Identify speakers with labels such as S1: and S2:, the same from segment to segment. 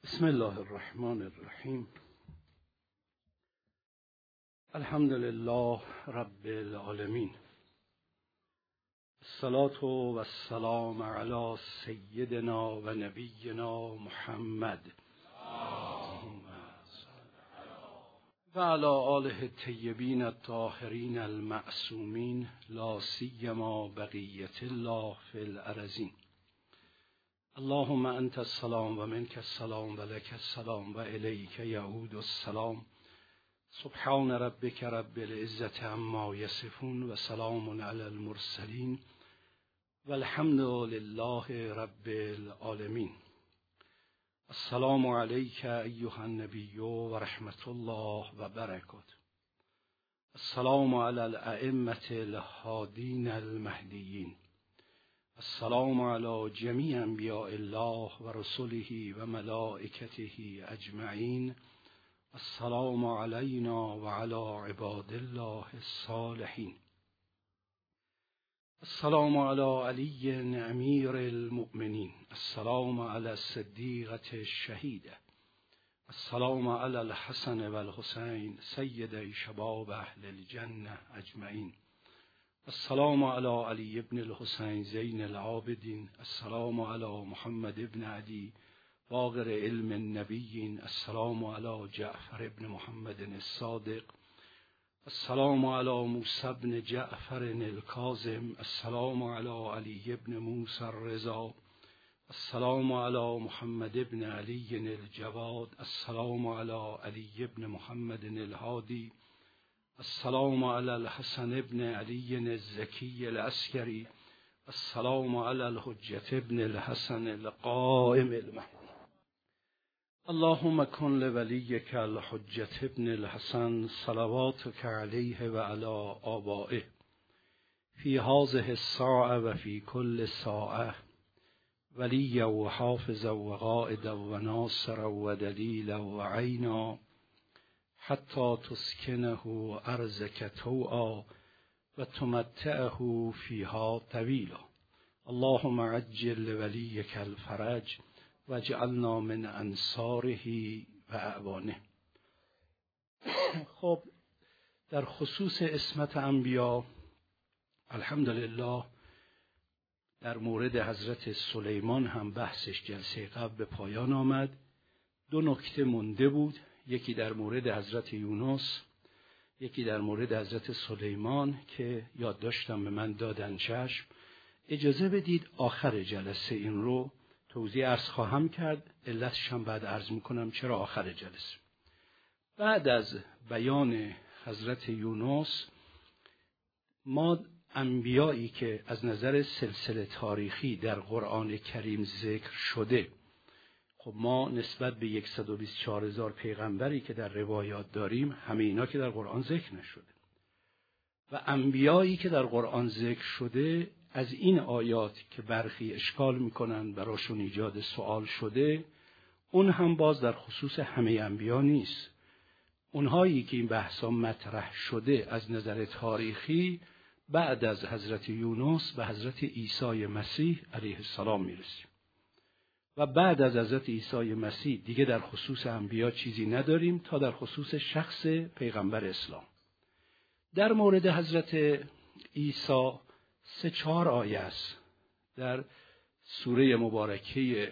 S1: بسم الله الرحمن الرحیم. الحمد لله رب العالمین. الصلاة و السلام علی سیدنا و نبینا محمد و علی آله الطیبین الطاهرین المعصومین، لا سیما بقیة الله فی الارضین. اللهم انت السلام و منک السلام و لک السلام و الیک یعود السلام. سبحان ربک رب العزة عما یصفون و سلام علی المرسلین و الحمد لله رب العالمین. السلام علیک ایها النبی و رحمت الله و برکاته. السلام علی الائمة الهادین المهدیین. السلام علی جمیع انبیاء الله و رسله و ملائکته اجمعین. السلام علینا و علی عباد الله الصالحین. السلام علی علی امیر المؤمنین. السلام علی الصدیقة الشهیدة. السلام علی الحسن و الحسین سیدی شباب اهل الجنة اجمعین. السلام علی علی ابن الحسین زین العابدین. السلام علی محمد ابن علی باقر علم النبیین. السلام علی جعفر ابن محمد الصادق. السلام علی موسی ابن جعفر الکاظم. السلام علی علی ابن موسی الرضا. السلام علی محمد ابن علی الجواد. السلام علی علی ابن محمد الهادی. السلام علی الحسن ابن علی الزکی العسکری. السلام علی الحجة ابن الحسن القائم المهدی. اللهم کن لولیک الحجة ابن الحسن صلواتک علیه و علی آبائه فی هذه الساعة و فی کل ساعة ولی و حافظ و قائد و ناصر و دلیل و عینا حتی تسکنه ارضک طوعا و تمتعه فیها طویلا. اللهم عجل لولیک الفرج و اجعلنا من انصاره و اعوانه. خب، در خصوص عصمت انبیا الحمدلله در مورد حضرت سلیمان هم بحثش جلسه قبل به پایان آمد. دو نکته مونده بود، یکی در مورد حضرت یونس، یکی در مورد حضرت سلیمان که یادداشتم به من دادن. چشم، اجازه بدید آخر جلسه این رو توضیح عرض خواهم کرد. علتش هم بعد عرض میکنم چرا آخر جلسه. بعد از بیان حضرت یونس، ما انبیایی که از نظر سلسله تاریخی در قرآن کریم ذکر شده، خب ما نسبت به 124,000 پیغمبری که در روایات داریم، همه اینا که در قرآن ذکر نشده و انبیایی که در قرآن ذکر شده، از این آیات که برخی اشکال میکنن براشون ایجاد سوال شده، اون هم باز در خصوص همه انبیا نیست. اونهایی که این بحثا مطرح شده از نظر تاریخی بعد از حضرت یونس به حضرت عیسی مسیح علیه السلام میرسیم و بعد از حضرت عیسی مسیح دیگه در خصوص انبیا چیزی نداریم تا در خصوص شخص پیغمبر اسلام. در مورد حضرت عیسی 3-4 آیه است در سوره مبارکه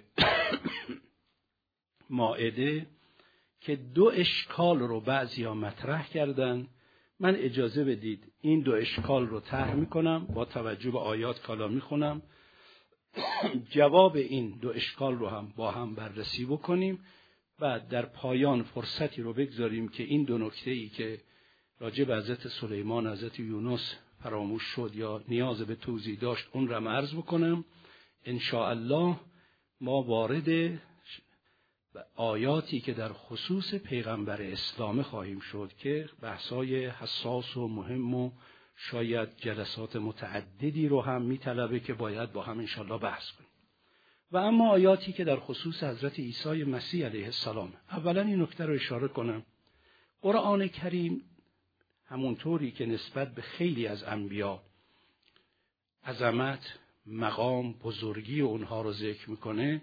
S1: مائده که دو اشکال رو بعضیا مطرح کردن. من اجازه بدید این دو اشکال رو طرح میکنم، با توجه به آیات کالا میخونم، جواب این دو اشکال رو هم با هم بررسی بکنیم. بعد در پایان فرصتی رو بگذاریم که این دو نکته‌ای که راجع به حضرت سلیمان، حضرت یونس فراموش شد یا نیاز به توضیح داشت، اون رو عرض بکنم. ان شاء الله ما وارد آیاتی که در خصوص پیغمبر اسلام خواهیم شد که بحثای حساس و مهم و شاید جلسات متعددی رو هم میطلبه که باید با هم ان شاء الله بحث کنیم. و اما آیاتی که در خصوص حضرت عیسی مسیح علیه السلام، اولا این نکته رو اشاره کنم. قرآن کریم همونطوری که نسبت به خیلی از انبیا عظمت، مقام، بزرگی اونها رو ذکر میکنه،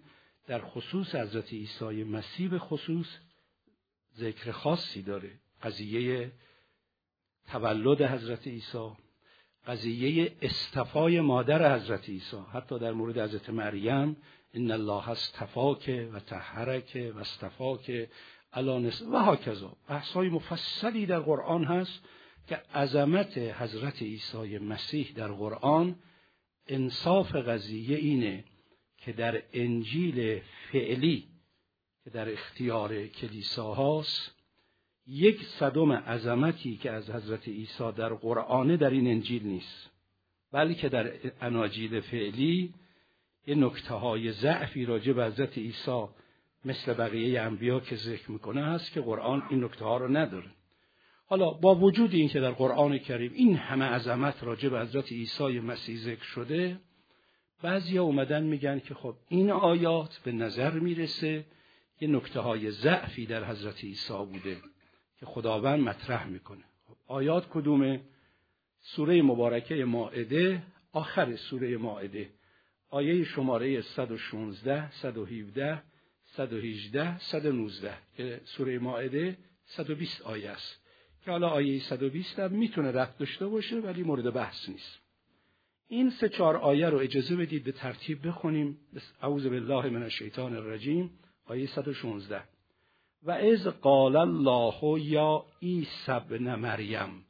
S1: در خصوص حضرت عیسی مسیح به خصوص ذکر خاصی داره. قضیه تولد حضرت عیسی، قضیه اصطفای مادر حضرت عیسی، حتی در مورد حضرت مریم ان الله اصطفاک و طهرک و اصطفاک علی نساء و هکذا. بحث‌های مفصلی در قرآن هست که عظمت حضرت عیسی مسیح در قرآن، انصاف قضیه اینه که در انجیل فعلی که در اختیار کلیسا هاست 1/100 عظمتی که از حضرت عیسی در قرآن در این انجیل نیست، بلکه در اناجیل فعلی یه نکته‌های ضعفی راجع به حضرت عیسی مثل بقیه انبیا که ذکر میکنه هست که قرآن این نکته‌ها رو نداره. حالا با وجود این که در قرآن کریم این همه عظمت راجع به حضرت عیسی مسیح ذکر شده، بعضیا اومدن میگن که خب این آیات به نظر میرسه یه نکته‌های ضعفی در حضرت عیسی بوده که خداوند مطرح میکنه. خب آیات کدومه؟ سوره مبارکه مائده، آخر سوره مائده، آیه شماره 116 117 118 119 که سوره مائده 120 آیه است که حالا آیه 120 هم میتونه ربط داشته باشه ولی مورد بحث نیست. این 3-4 آیه رو اجازه بدید به ترتیب بخونیم. اعوذ بالله من الشیطان الرجیم. آیه 116 و اذ قال الله یا عیسی ابن مریم.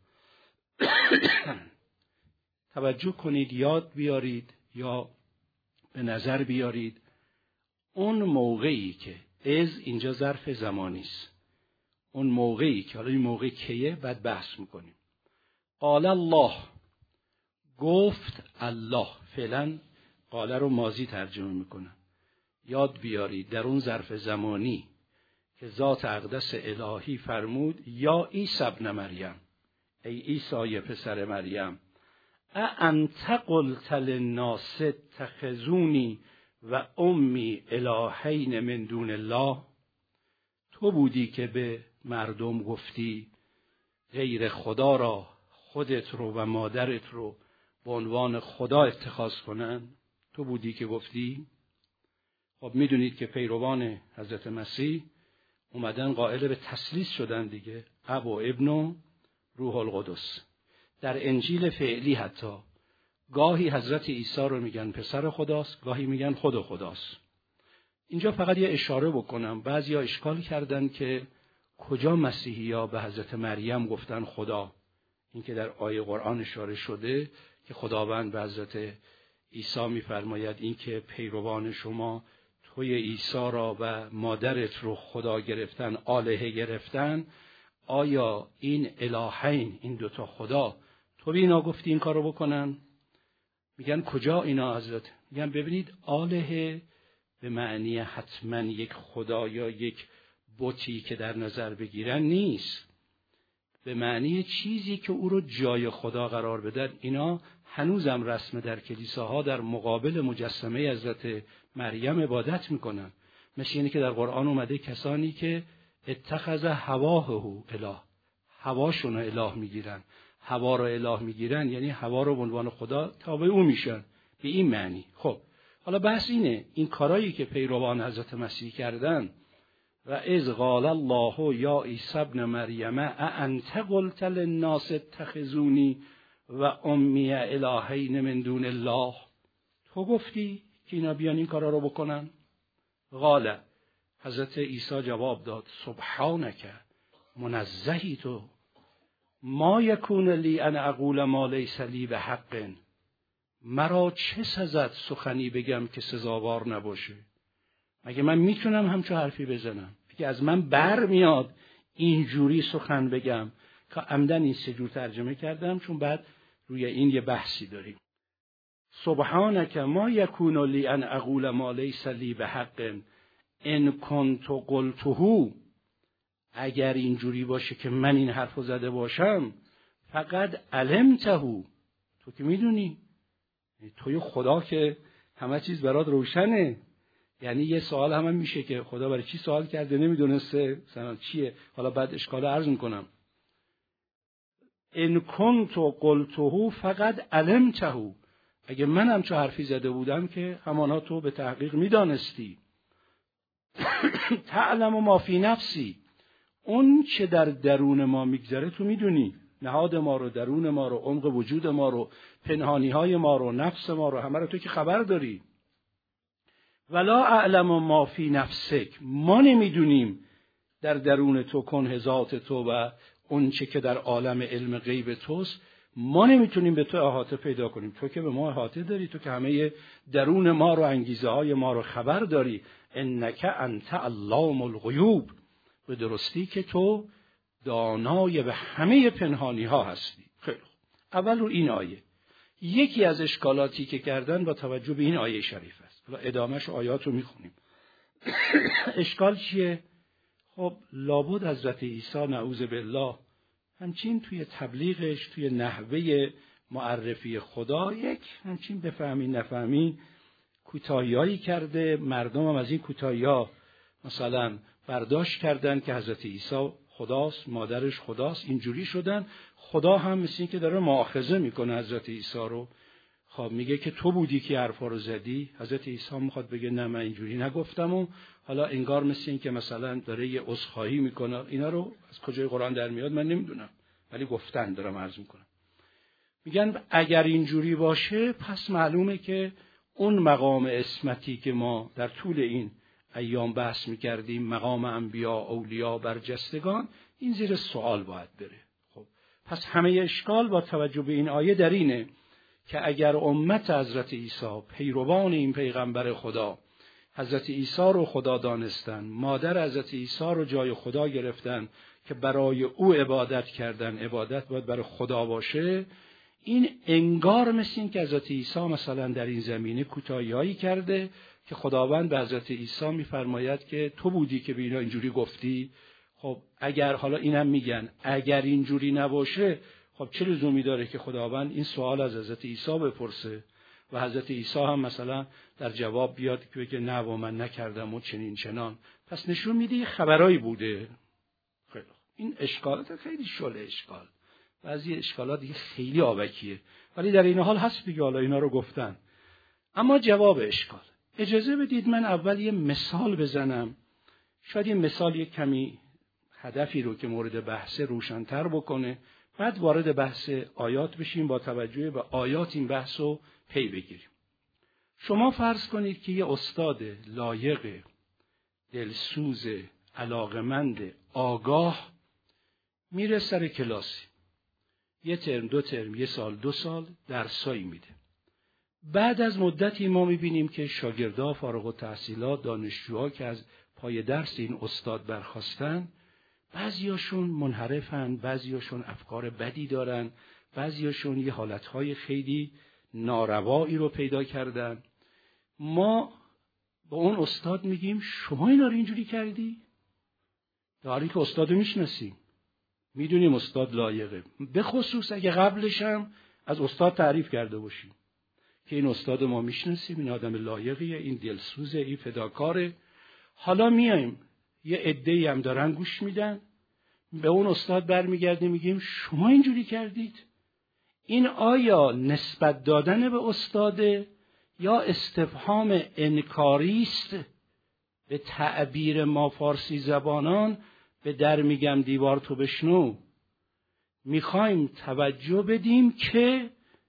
S1: توجه کنید، یاد بیارید یا به نظر بیارید اون موقعی که از اینجا ظرف زمانی است، اون موقعی که حالا این موقع کیه بعد بحث میکنیم. قال الله، گفت الله، فعلا قال رو ماضی ترجمه میکنم. یاد بیارید در اون ظرف زمانی که ذات اقدس الهی فرمود یا عیسی ابن مریم، ای عیسی پسر مریم، اانت قلت للناس اتخذونی و امی الهین من دون الله، تو بودی که به مردم گفتی غیر خدا را خودت رو و مادرت رو به عنوان خدا اتخاذ کنن؟ تو بودی که گفتی؟ خب میدونید که پیروان حضرت مسیح اومدن قائل به تثلیث شدن دیگه، اب و ابن و روح القدس. در انجیل فعلی حتی گاهی حضرت عیسی رو میگن پسر خداست، گاهی میگن خود خداست. اینجا فقط یه اشاره بکنم، بعضیا اشکال کردن که کجا مسیحی‌ها به حضرت مریم گفتن خدا. این که در آیه قرآن اشاره شده که خداوند به حضرت عیسی میفرماید این که پیروان شما توی عیسی را و مادرت رو خدا گرفتن، آلهه گرفتن، آیا این الهین، این دوتا خدا، تو به اینا گفتی این کارو بکنن؟ میگن کجا اینا حضرت؟ میگن ببینید آلهه به معنی حتما یک خدا یا یک بتی که در نظر بگیرن نیست، به معنی چیزی که او رو جای خدا قرار بدن. اینا هنوزم رسم در کلیساها در مقابل مجسمه حضرت مریم عبادت میکنن. مثل اینه که در قرآن اومده کسانی که اتخذ هواه اله، هواشون رو اله میگیرن. هوا رو اله میگیرن یعنی هوا رو به عنوان خدا تابع او میشن، به این معنی. خب حالا بحث اینه این کارایی که پیروان حضرت مسیح کردن و اذ قال الله یا عیسی ابن مریم اانت قلت للناس اتخذونی و امی الهین من دون الله، تو گفتی که اینا بیان این کارا رو بکنن؟ قال، حضرت عیسی جواب داد سبحانک، منزهی تو، ما یکون لی ان اقول ما لیس لی بحق، مرا چه سزد سخنی بگم که سزاوار نباشه؟ مگه من میتونم همچون حرفی بزنم؟ که از من بر میاد اینجوری سخن بگم؟ که عمدن این 3 جور ترجمه کردم چون بعد روی این یه بحثی داریم. سبحانک ما یکون لی ان اقول ما لیس لی بحق ان کنت قلته، اگر اینجوری باشه که من این حرفو زده باشم، فقط علمته، تو که میدونی، توی خدا که همه چیز برات روشنه. یعنی یه سوال هم میشه که خدا برای چی سوال کرده نمیدونسته مثلا چیه؟ حالا بعد اشکال عرض میکنم. ان کنت قلته فقط علمته، اگه منم چه حرفی زده بودم که همانا تو به تحقیق میدانستی. تعلم ما فی نفسی، اون چه در درون ما میگذره تو میدونی، نهاد ما رو، درون ما رو، عمق وجود ما رو، پنهانی های ما رو، نفس ما رو، همه رو تو که خبر داری. ولا اعلم ما فی نفسک، ما نمیدونیم در درون تو کنه ذات تو و اون چه که در عالم علم غیب توست، ما نمیتونیم به تو احاطه پیدا کنیم. تو که به ما احاطه داری، تو که همه درون ما رو، انگیزه های ما رو خبر داری. انک انت علام الغیوب، به درستی که تو دانای به همه پنهانی ها هستی. خیلی خوب. اول رو این آیه، یکی از اشکالاتی که کردن با توجه به این آیه شریف است. حالا ادامهش آیات رو میخونیم. اشکال چیه؟ خب لابد حضرت عیسی نعوذ بالله همچین توی تبلیغش، توی نحوه معرفی خدا، یک همچین بفهمی نفهمی کوتاهیایی کرده. مردم هم از این کوتاهی‌ها مثلا برداشت کردن که حضرت عیسی خداست، مادرش خداست، اینجوری شدن. خدا هم مثل این که داره مؤاخذه میکنه حضرت عیسی رو. خب میگه که تو بودی که حرفا رو زدی. حضرت عیسی میخواد بگه نه من اینجوری نگفتم، و حالا انگار مثل این که مثلا داره یه عذرخواهی میکنه. اینا رو از کجای قرآن در میاد من نمیدونم، ولی گفتن دارم عرض میکنم. میگن اگر اینجوری باشه پس معلومه که اون مقام عصمتی که ما در طول این ایام بحث میکردیم، مقام انبیا، اولیا، برجستگان، این زیر سوال باید بره. خب پس همه اشکال با توجه به این آیه در اینه که اگر امت حضرت عیسی، پیروان این پیغمبر خدا، حضرت عیسی رو خدا دانستن، مادر حضرت عیسی رو جای خدا گرفتن که برای او عبادت کردن، عبادت باید برای خدا باشه، این انگار مثل این که حضرت عیسی مثلا در این زمینه کوتاهی‌هایی کرده که خداوند به حضرت عیسی می‌فرماید که تو بودی که به اینا اینجوری گفتی. خب اگر حالا اینم میگن اگر اینجوری نباشه، خب چه لزومی داره که خداوند این سوال از حضرت عیسی بپرسه و حضرت عیسی هم مثلا در جواب بیاد که بگه نه و من نکردم و چنین چنان. پس نشون میده یه خبرایی بوده. خیلی این اشکالات خیلی شل اشکال، بعضی اشکالات دیگه خیلی آبکیه، ولی در این حال هست دیگه، حالا اینا رو گفتن. اما جواب اشکال، اجازه بدید من اول یه مثال بزنم، شاید این مثال یک کمی هدفی رو که مورد بحث روشن‌تر بکنه، بعد وارد بحث آیات بشیم، با توجه به آیات این بحث رو پی بگیریم. شما فرض کنید که یه استاد لایق، دلسوز، علاقمند، آگاه میره سر کلاسی، یه ترم، دو ترم، یه سال، 2 سال درسایی میده. بعد از مدتی ما میبینیم که شاگردا، فارغ التحصیلات، دانشجوها که از پای درس این استاد برخاستن، بعضیاشون منحرفن، بعضیاشون افکار بدی دارن، بعضیاشون یه حالتهای خیلی ناروایی رو پیدا کردن. ما با اون استاد میگیم شما اینا رو اینجوری کردی؟ در حالی که استاد رو میشناسیم، میدونیم استاد لایقه، به خصوص اگه قبلش هم از استاد تعریف کرده باشیم که این استاد ما میشناسیم، این آدم لایقیه، این دلسوزه، این فداکاره. حالا میایم یه عده‌ای هم دارن گوش میدن، به اون استاد برمیگردیم میگیم شما اینجوری کردید. این آیا نسبت دادن به استاده یا استفهام انکاری است؟ به تعبیر ما فارسی زبانان به در میگم دیوار تو بشنو. میخوایم توجه بدیم که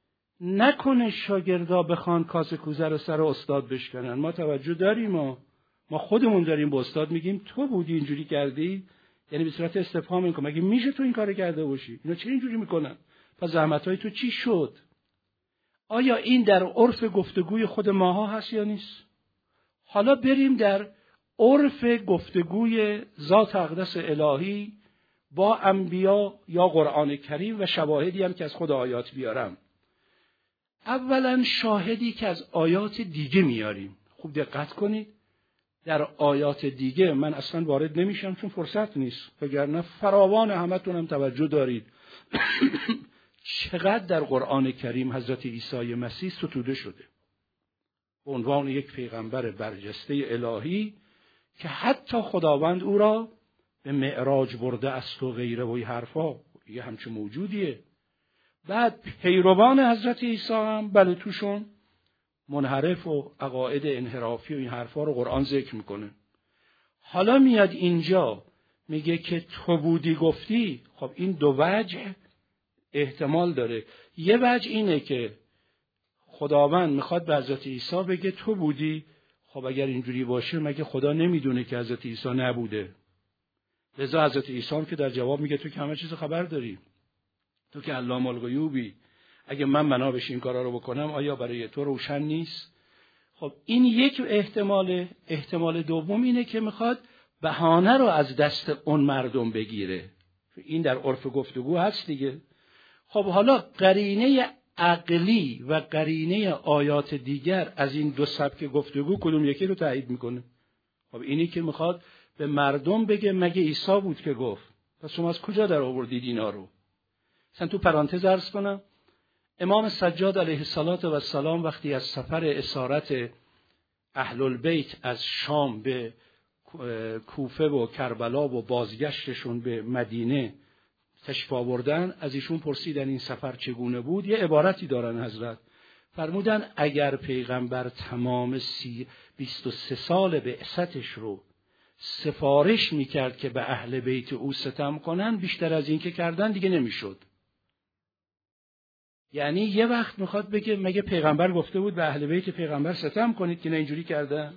S1: نکنه شاگردا بخوان کاسه کوزه رو سر استاد بشکنن. ما توجه داریم، ما خودمون داریم به استاد میگیم تو بودی اینجوری کردی، یعنی به صورت استفهام میکنم مگه میشه تو این کارو کرده باشی؟ اینا چرا اینجوری میکنن؟ پس زحمتهای تو چی شد؟ آیا این در عرف گفتگوی خود ماها هست یا نیست؟ حالا بریم در عرف گفتگوی ذات اقدس الهی با انبیا یا قرآن کریم و شواهدی هم که از خود آیات بیارم. اولا شاهدی که از آیات دیگه میاریم. خوب دقت کنید، در آیات دیگه من اصلا وارد نمیشم چون فرصت نیست، وگرنه فراوان همتون هم توجه دارید چقدر در قرآن کریم حضرت عیسی مسیح ستوده شده به عنوان یک پیغمبر برجسته الهی که حتی خداوند او را به معراج برده است و غیره و این حرفا، یه همچون موجودیه. بعد پیروان حضرت عیسی هم بله توشون منحرف و عقاید انحرافی و این حرفا رو قرآن ذکر میکنه. حالا میاد اینجا میگه که تو بودی گفتی. خب این دو وجه احتمال داره. یه وجه اینه که خداوند میخواد به حضرت عیسی بگه تو بودی. خب اگر اینجوری باشه مگه خدا نمیدونه که حضرت عیسی نبوده؟ لذا حضرت عیسی هم که در جواب میگه تو که همه چیز خبر داری، تو که علام الغیوبی، اگه من بنا بشه این کارا رو بکنم آیا برای تو روشن نیست؟ خب این یک احتماله. احتمال دوم اینه که میخواد بهانه رو از دست اون مردم بگیره. این در عرف گفتگو هست دیگه. خب حالا قرینه عقلی و قرینه آیات دیگر از این دو سبک گفتگو کدوم یکی رو تایید میکنه؟ خب اینی که میخواد به مردم بگه مگه عیسی بود که گفت. پس شما از کجا در آوردید اینا رو؟ مثلا تو پرانتز عرض کنم، امام سجاد علیه السلام وقتی از سفر اسارت اهل البیت از شام به کوفه و کربلا و بازگشتشون به مدینه تشریف آوردن، از ایشون پرسیدن این سفر چگونه بود. یه عبارتی دارن حضرت، فرمودن اگر پیغمبر تمام 23 سال بعثتش رو سفارش میکرد که به اهل بیت او ستم کنن، بیشتر از این که کردن دیگه نمیشد. یعنی یه وقت میخواد بگه مگه پیغمبر گفته بود به اهل بیت پیغمبر ستم کنید که نه اینجوری کردن؟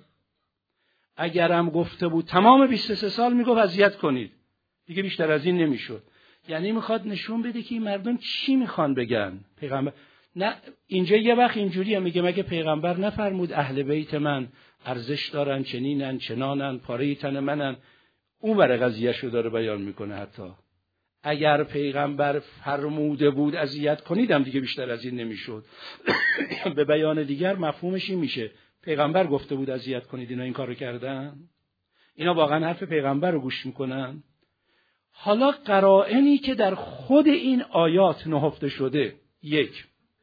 S1: اگرم گفته بود تمام 23 سال میگفت اذیت کنید، دیگه بیشتر از این نمیشد. یعنی میخواد نشون بده که این مردم چی میخوان بگن. پیغمبر نه اینجا یه وقت اینجوریه، میگه مگه پیغمبر نفرمود اهل بیت من ارزش دارن، چنینن چنانن، پاره تن منن. اون ور قضیه‌شو داره بیان میکنه. حتی اگر پیغمبر فرموده بود اذیت کنیدم دیگه بیشتر از این نمیشد. به بیان دیگر مفهومش این میشه پیغمبر گفته بود اذیت کنید، اینا این کارو کردن؟ اینا واقعا حرف پیغمبر رو گوش میکنن؟ حالا قرائنی که در خود این آیات نهفته شده، یک،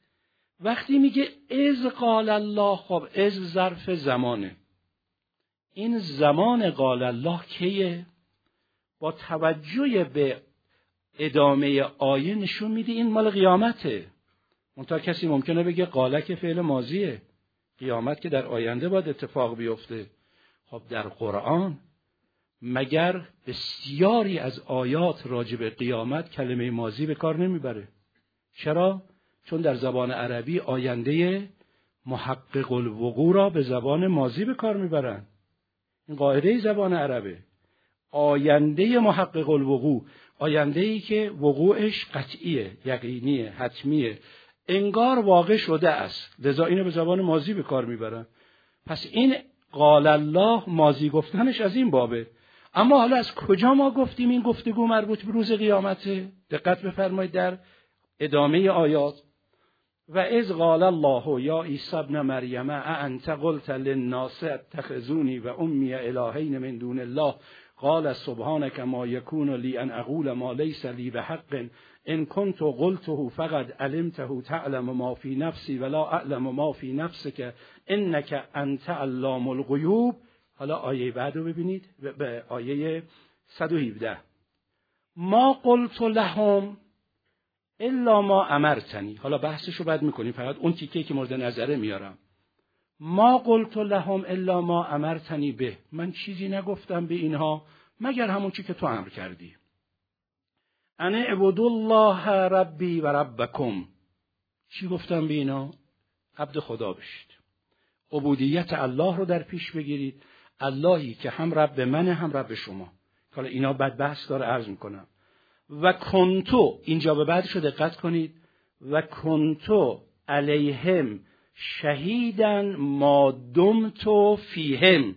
S1: وقتی میگه اذ قال الله، خب اذ ظرف زمانه. این زمان قال الله کیه؟ با توجه به ادامه آیه نشون میده این مال قیامته. منتها کسی ممکنه بگه قاله که فعل ماضیه، قیامت که در آینده باید اتفاق بیفته. خب در قرآن مگر بسیاری از آیات راجع به قیامت کلمه ماضی به کار نمیبره؟ چرا؟ چون در زبان عربی آینده محقق الوقوع را به زبان ماضی به کار میبرن. این قاعده زبان عربه. آینده محقق الوقوع، آینده‌ای که وقوعش قطعیه، یقینیه، حتمیه، انگار واقع شده است، لذا اینو به زبان ماضی به کار میبرن. پس این قال الله ماضی گفتنش از این بابه. اما حالا از کجا ما گفتیم این گفتگو مربوط به روز قیامته؟ دقت بفرمایید در ادامه آیات، و اذ قال الله یا عیسی ابن مریم اانت قلت للناس اتخذونی و امی الهین من دون الله قال سبحانك ما يكون لي ان اقول ما ليس لي بحق ان كنت قلته فقد علمته تعلم ما في نفسي ولا اعلم ما في نفسك انك انت علام الغیوب. حالا آیه بعد رو ببینید، به آیه 117. ما قلت لهم الا ما امرتنی. حالا بحثش رو بعد میکنیم، فقط اون تیکه که مورد نظره میارم. ما قلت لهم الا ما امرتنی به، من چیزی نگفتم به اینها مگر همون چی که تو امر کردی. انا اعبدوا الله ربی و ربکم. چی گفتم به اینا؟ عبد خدا بشید، عبودیت الله رو در پیش بگیرید، اللهی که هم رب منه هم رب شما. حالا اینا بعد بحث داره عرض میکنم. و کنتو، اینجا به بعدش رو دقت کنید، و کنتو علیهم شهیدن ما دمتو فیهم،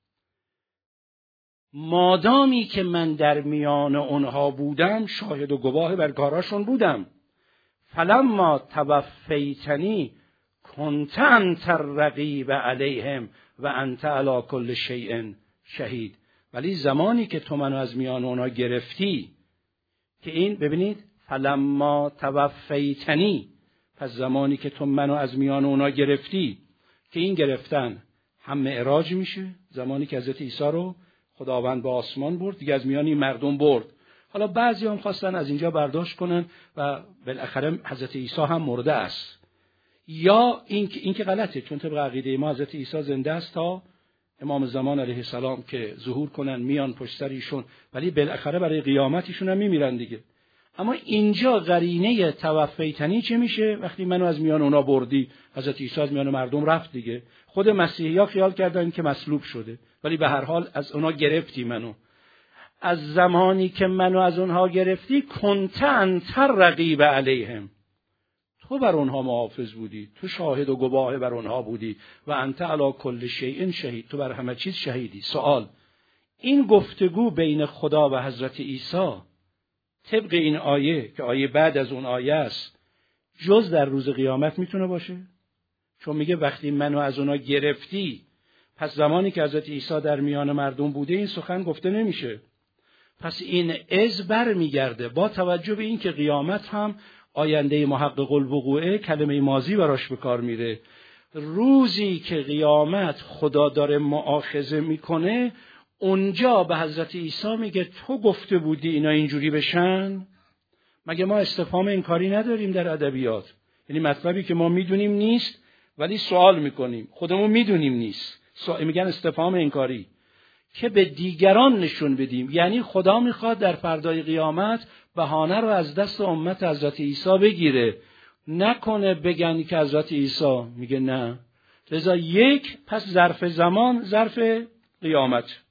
S1: مادامی که من در میان اونها بودم شاهد و گواه بر کاراشون بودم. فلما توفیتنی کنت انت الرقیب علیهم و انت علی کل شیء شهید. ولی زمانی که تو منو از میان اونها گرفتی، که این ببینید فلما توفیتنی، پس زمانی که تو منو از میان اونها گرفتی، که این گرفتن هم معراج میشه، زمانی که حضرت عیسی رو خداوند به آسمان برد، دیگه از میان این مردم برد. حالا بعضی هم خواستن از اینجا برداشت کنن و بالاخره حضرت عیسی هم مرده است، یا این که غلطه، چون طبق عقیده ما حضرت عیسی زنده است تا امام زمان علیه السلام که ظهور کنن میان پشت سر ایشون، ولی بالاخره برای قیامتشون هم میمیرن دیگه. اما اینجا قرینه توفیتنی چه میشه؟ وقتی منو از میان اونا بردی، حضرت عیسی از میان مردم رفت دیگه. خود مسیحی‌ها خیال کردن که مصلوب شده، ولی به هر حال از اونا گرفتی منو. از زمانی که منو از اونها گرفتی، کنت انت رقیب علیهم، تو بر اونها محافظ بودی، تو شاهد و گواه بر اونها بودی. و انت علی کل شیء شهید، تو بر همه چیز شهیدی. سوال، این گفتگو بین خدا و حضرت عیسی طبق این آیه که آیه بعد از اون آیه است، جز در روز قیامت میتونه باشه؟ چون میگه وقتی منو از اونا گرفتی، پس زمانی که حضرت عیسی در میان مردم بوده این سخن گفته نمیشه. پس این از بر میگرده با توجه به این که قیامت هم آینده محقق الوقوعه، کلمه ماضی براش به کار میره. روزی که قیامت خدا داره مؤاخذه میکنه، اونجا به حضرت عیسی میگه تو گفته بودی اینا اینجوری بشن؟ مگه ما استفهام انکاری نداریم در ادبیات؟ یعنی مطلبی که ما میدونیم نیست ولی سوال میکنیم، خودمون میدونیم نیست، میگن استفهام انکاری، که به دیگران نشون بدیم. یعنی خدا میخواد در فردای قیامت بهانه رو از دست امت حضرت عیسی بگیره، نکنه بگن که حضرت عیسی میگه نه. لذا یک، پس ظرف زمان ظرف قیامت.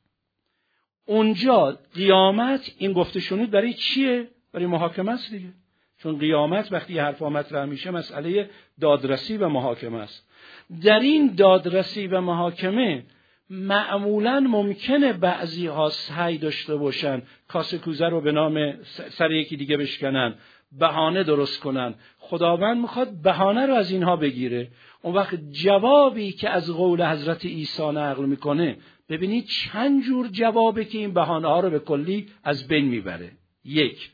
S1: اونجا قیامت این گفته شنود برای چیه؟ برای محاکمه است دیگه. چون قیامت وقتی یه حرف مطرح میشه مسئله دادرسی و محاکمه است. در این دادرسی و محاکمه معمولاً ممکنه بعضی ها سعی داشته باشن کاسه کوزه رو به نام سر یکی دیگه بشکنن، بهانه درست کنن. خداوند میخواد بهانه رو از اینها بگیره. اون وقت جوابی که از قول حضرت عیسی نقل میکنه، ببینید چند جور جوابه که این بهانه ها رو به کلی از بین میبره. یک،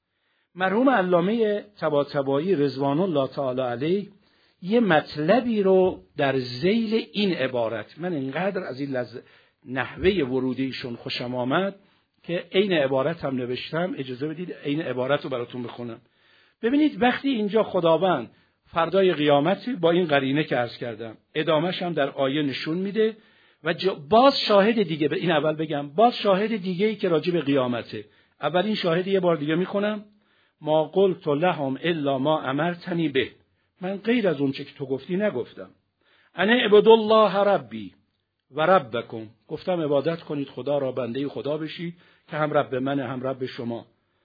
S1: مرحوم علامه طباطبایی رضوان الله تعالی علیه یه مطلبی رو در ذیل این عبارت، من اینقدر از این نحوه ورودیشون خوشم آمد که عین عبارت هم نوشتم، اجازه بدید عین عبارت رو براتون بخونم. ببینید وقتی اینجا خداوند فردای قیامت با این قرینه که عرض کردم، ادامهش هم در آیه نشون میده و باز شاهد دیگه، به این اول بگم، باز شاهد دیگه‌ای که راجع به قیامته. اولین شاهد یه بار دیگه میخونم، ما قلت لهم الا ما امرتنی به، من غیر از اون چه که تو گفتی نگفتم. انا عبد الله ربی و ربکم، گفتم عبادت کنید خدا را، بنده خدا بشید که هم رب منه هم رب شما.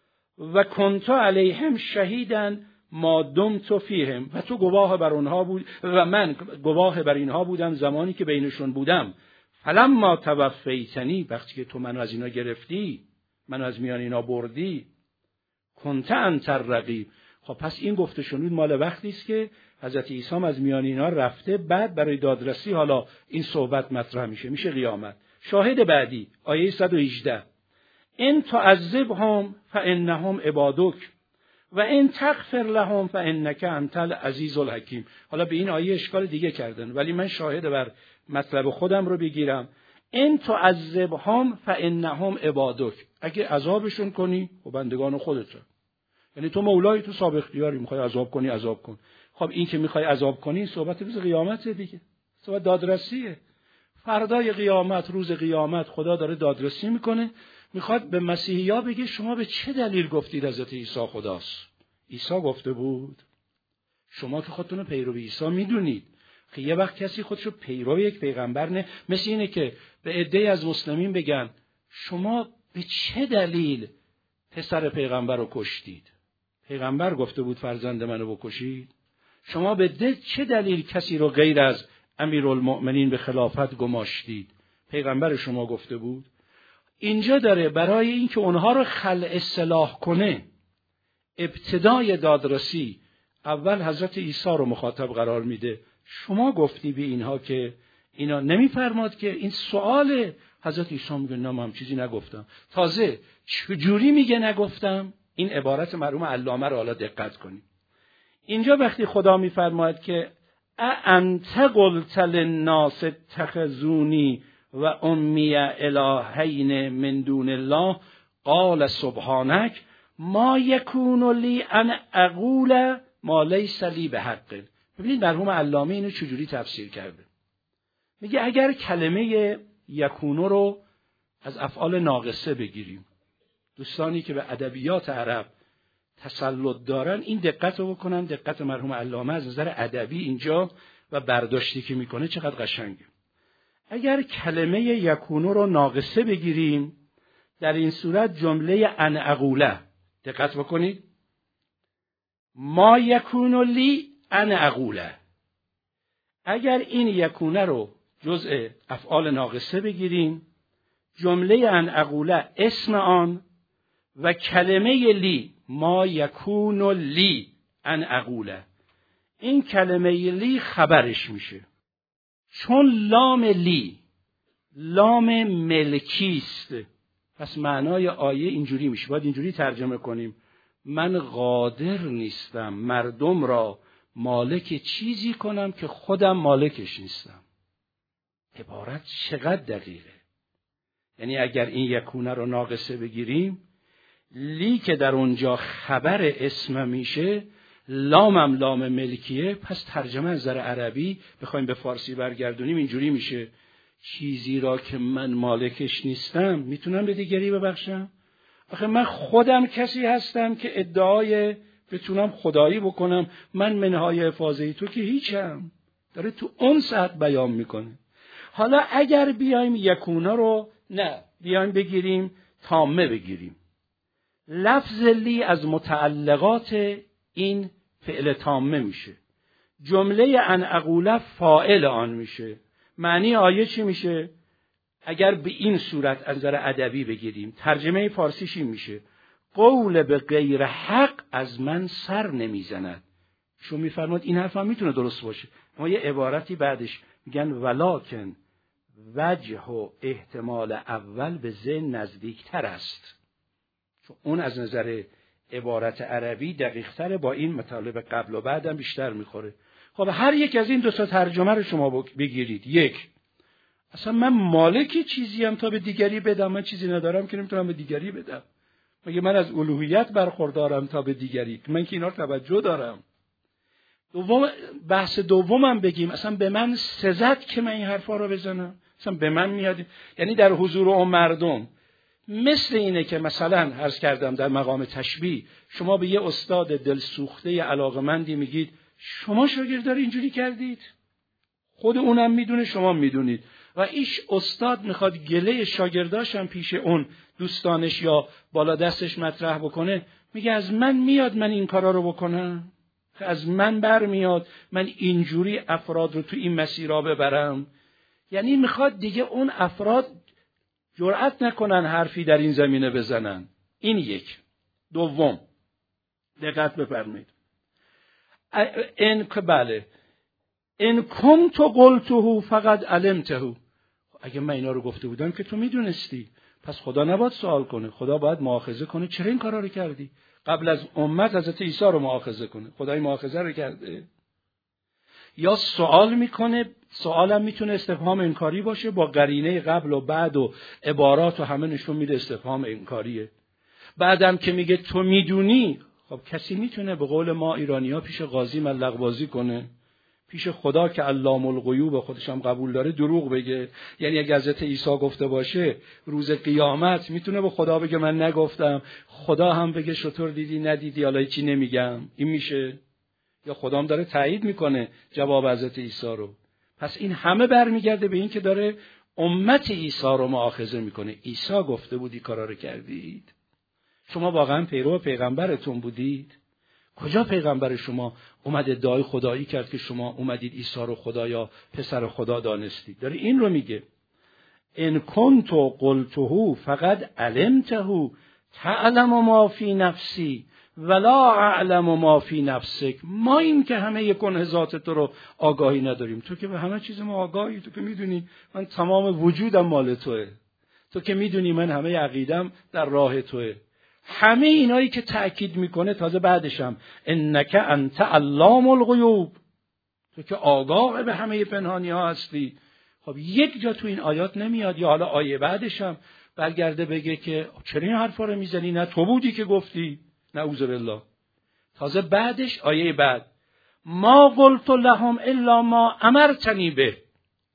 S1: و کنت علیهم شهیدا ما دمت فیهم، و تو گواه بر اونها بود و من گواه بر اینها بودم زمانی که بینشون بودم. فلما توفیتنی، وقتی که تو منو از اینا گرفتی، منو از میان اینا بردی، کنت انت الرقیب. خب پس این گفته شنود مال وقتی است که حضرت عیسی از میان اینا رفته، بعد برای دادرسی حالا این صحبت مطرح میشه قیامت. شاهد بعدی آیه 118، ان تعذبهم فانهم عبادک و ان تغفر لهم فانک انت العزیز الحکیم. حالا به این آیه اشکال دیگه کردن، ولی من شاهد بر مطلب خودم رو بگیرم. ان تعذبهم فانهم عبادک، اگه عذابشون کنی و بندگان خودت، یعنی تو مولای، تو صاحب اختیاری، میخوای عذاب کنی عذاب کن. خب این که میخوای عذاب کنی صحبت روز قیامته دیگه، صحبت دادرسیه. فردای قیامت، روز قیامت خدا داره دادرسی میکنه، میخواد به مسیحی‌ها بگه شما به چه دلیل گفتید حضرت عیسی خداست؟ عیسی گفته بود؟ شما که خودتون پیرو عیسی میدونید که یه وقت کسی خودشو پیرو یک پیغمبر نه، مثل اینه که به عده‌ای از مسلمین بگن شما به چه دلیل پسر پیغمبر رو کشتید؟ پیغمبر گفته بود فرزند منو بکشید؟ شما به چه دلیل کسی رو غیر از امیرالمؤمنین به خلافت گماشتید؟ پیغمبر شما گفته بود؟ اینجا داره برای اینکه اونها رو خلع اصلاح کنه، ابتدای دادرسی اول حضرت عیسی رو مخاطب قرار میده. شما گفتی به اینها که اینا نمیفرماد که این سوال حضرت عیسی میگه نه من چیزی نگفتم. تازه چجوری میگه نگفتم؟ این عبارت مرحوم علامه رو حالا دقت کنید. اینجا وقتی خدا میفرماید که انت قلت للناس اتخذونی و امی الهین من دون الله قال سبحانک ما یکون لی ان اقول ما لیس لی بحق. ببینید مرحوم علامه اینو چجوری تفسیر کرده. میگه اگر کلمه یکونو رو از افعال ناقصه بگیریم. دوستانی که به ادبیات عرب تسلط دارن این دقت رو بکنن، دقت مرحوم علامه از نظر ادبی اینجا و برداشتی که میکنه چقدر قشنگه. اگر کلمه یکونو رو ناقصه بگیریم، در این صورت جمله ان اقوله، دقت بکنید، ما یکونو لی ان اقوله. اگر این یکونه رو جزء افعال ناقصه بگیریم، جمله ان اقوله اسم آن و کلمه لی ما یکونو لی ان اقوله، این کلمه لی خبرش میشه. چون لام لی لام ملکی است، پس معنای آیه اینجوری میشه، باید اینجوری ترجمه کنیم: من قادر نیستم مردم را مالک چیزی کنم که خودم مالکش نیستم. عبارت چقدر دقیقه. یعنی اگر این یکونه رو ناقصه بگیریم، لی که در اونجا خبر اسم میشه، لامم لام ملکیه، پس ترجمه از نظر عربی بخوایم به فارسی برگردونیم اینجوری میشه: چیزی را که من مالکش نیستم میتونم به دیگری ببخشم؟ آخه من خودم کسی هستم که ادعای بتونم خدایی بکنم، من منهای حفاظی تو که هیچم. داره تو اون سطح بیان میکنه. حالا اگر بیایم یکونا رو بیایم بگیریم تامه بگیریم، لفظ لی از متعلقات این فعل تامه میشه، جمله ان اقوله فاعل آن میشه. معنی آیه چی میشه؟ اگر به این صورت از نظر ادبی بگیریم، ترجمه فارسیش این میشه: قول به غیر حق از من سر نمیزند. شما میفرمایید این حرف هم میتونه درست باشه، اما یه عبارتی بعدش میگن ولکن وجه و احتمال اول به ذهن نزدیکتر است، چون اون از نظر عبارت عربی دقیق‌تره، با این مطالب قبل و بعدم بیشتر میخوره. خب هر یک از این دو تا ترجمه رو شما بگیرید. یک، اصلا من مالک چیزی هم تا به دیگری بدم، من چیزی ندارم که نمیتونم به دیگری بدم. مگه من از الوهیت برخوردارم تا به دیگری؟ من که اینا رو توجه دارم. دوم، بحث دومم بگیم اصلا به من سزد که من این حرفا رو بزنم، اصلا به من میاد، یعنی در حضور اون مردم. مثل اینه که مثلا عرض کردم در مقام تشبیه شما به یه استاد دلسوخته علاقمندی میگید شما شاگردار اینجوری کردید، خود اونم میدونه شما میدونید، و ایش استاد میخواد گله شاگرداش هم پیش اون دوستانش یا بالا دستش مطرح بکنه، میگه از من میاد من این کارا رو بکنم، از من برمیاد من اینجوری افراد رو تو این مسیرها ببرم. یعنی میخواد دیگه اون افراد جرأت نکنن حرفی در این زمینه بزنن. این یک. دوم، دقت بفرمایید، ان کنت قلته فقد علمته. اگه من اینا رو گفته بودم که تو میدونستی، پس خدا نباید سوال کنه، خدا باید مؤاخذه کنه چرا این کارا رو کردی. قبل از امت حضرت عیسی رو مؤاخذه کنه، خدای مؤاخذه رو کرده. یا سوال میکنه، سوالم میتونه استفهام انکاری باشه، با قرینه قبل و بعد و عبارات و همه نشون میده استفهام انکاریه. بعدم که میگه تو میدونی، خب کسی میتونه به قول ما ایرانی‌ها پیش قاضی ملق بازی کنه، پیش خدا که علام الغیوب خودش هم قبول داره دروغ بگه؟ یعنی اگه حضرت عیسی گفته باشه روز قیامت میتونه به خدا بگه من نگفتم، خدا هم بگه شطور دیدی ندیدی حالا چی نمیگم؟ این میشه؟ یا خدا هم داره تایید میکنه جواب حضرت عیسی رو؟ پس این همه برمیگرده به این که داره امت عیسی رو مؤاخذه میکنه. عیسی گفته بودی کارا رو کردید؟ شما واقعا پیرو پیغمبرتون بودید؟ کجا پیغمبر شما اومد ادعای خدایی کرد که شما اومدید عیسی رو خدا یا پسر خدا دانستید؟ داره این رو میگه: ان کنت قلته فقد علمته تعلم ما فی نفسی ولا اعلم ما فی نفسک. ما این که همه کنهزات تو رو آگاهی نداریم، تو که به همه چیز ما آگاهی، تو که میدونی من تمام وجودم مال توئه، تو که میدونی من همه عقیدم در راه توئه. همه اینایی که تأکید میکنه تازه بعدشم انک انت علام الغیوب، تو که آگاه به همه پنهانی ها هستی. خب یک جا تو این آیات نمیاد یا حالا آیه بعدشم برگرده بگه که چرا این حرفا رو میزنی؟ نه تو بودی که گفتی؟ نعوذ بالله. تازه بعدش آیه بعد ما قلت لهم الا ما امرتنی به،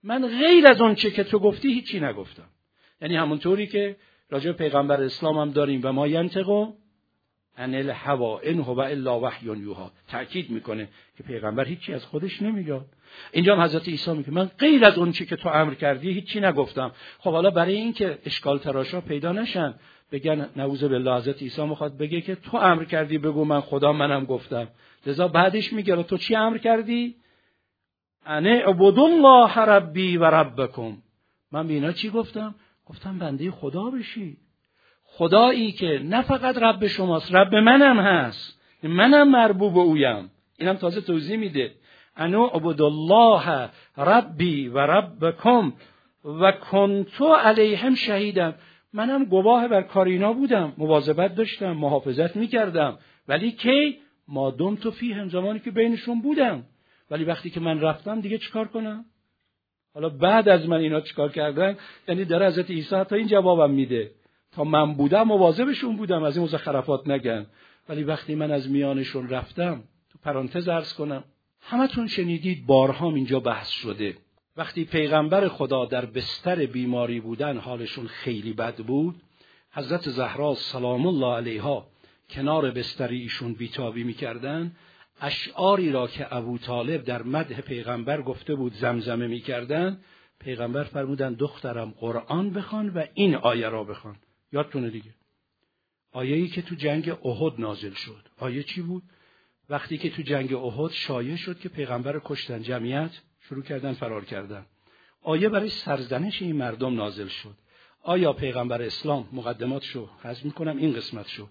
S1: من غیر از اون چه که تو گفتی هیچی نگفتم. یعنی همونطوری که راجع به پیغمبر اسلام هم داریم و ما ینطق عن الهوا ان هو الا وحی یوحی، تأکید میکنه که پیغمبر هیچی از خودش نمیگه. اینجا هم حضرت عیسی میگه من غیر از اون چی که تو امر کردی هیچی نگفتم. خب حالا برای این که اشکال تراشا پیدا نشن بگن نعوذ بالله حضرت عیسی میخواد بگه که تو امر کردی بگو من خدا منم گفتم، لذا بعدش میگه تو چی امر کردی؟ ان اعبدوا الله ربی و ربکم. من به اینا چی گفتم؟ گفتم بنده خدا بشی، خدایی که نه فقط رب شماست رب منم هست، منم مربوب اویم. اینم تازه توضیح میده انو عبد الله ربی و ربکم و کنتو علیهم شهیدم. منم گواه بر کار اینا بودم، مواظبت داشتم، محافظت میکردم، ولی کی ما دمت فیهم، زمانی که بینشون بودم. ولی وقتی که من رفتم دیگه چیکار کنم؟ حالا بعد از من اینا چیکار کردن؟ یعنی در حضرت عیسی تا این جوابم میده تا من بودم مواظبشون بودم از این مزخرفات نگن، ولی وقتی من از میانشون رفتم، تو پرانتز عرض کنم همتون شنیدید بارها اینجا بحث شده، وقتی پیغمبر خدا در بستر بیماری بودن حالشون خیلی بد بود، حضرت زهرا سلام الله علیها کنار بستر ایشون بیتابی میکردن، اشعاری را که ابو طالب در مدح پیغمبر گفته بود زمزمه میکردن، پیغمبر فرمودن دخترم قرآن بخوان و این آیه را بخوان. یادتونه دیگه آیه‌ای که تو جنگ احد نازل شد. آیه چی بود؟ وقتی که تو جنگ احد شایع شد که پیغمبر کشتن، جمعیت شروع کردن فرار کردن، آیه برای سرزنش این مردم نازل شد. آیا پیغمبر اسلام مقدماتشو حذف میکنم، این قسمتشو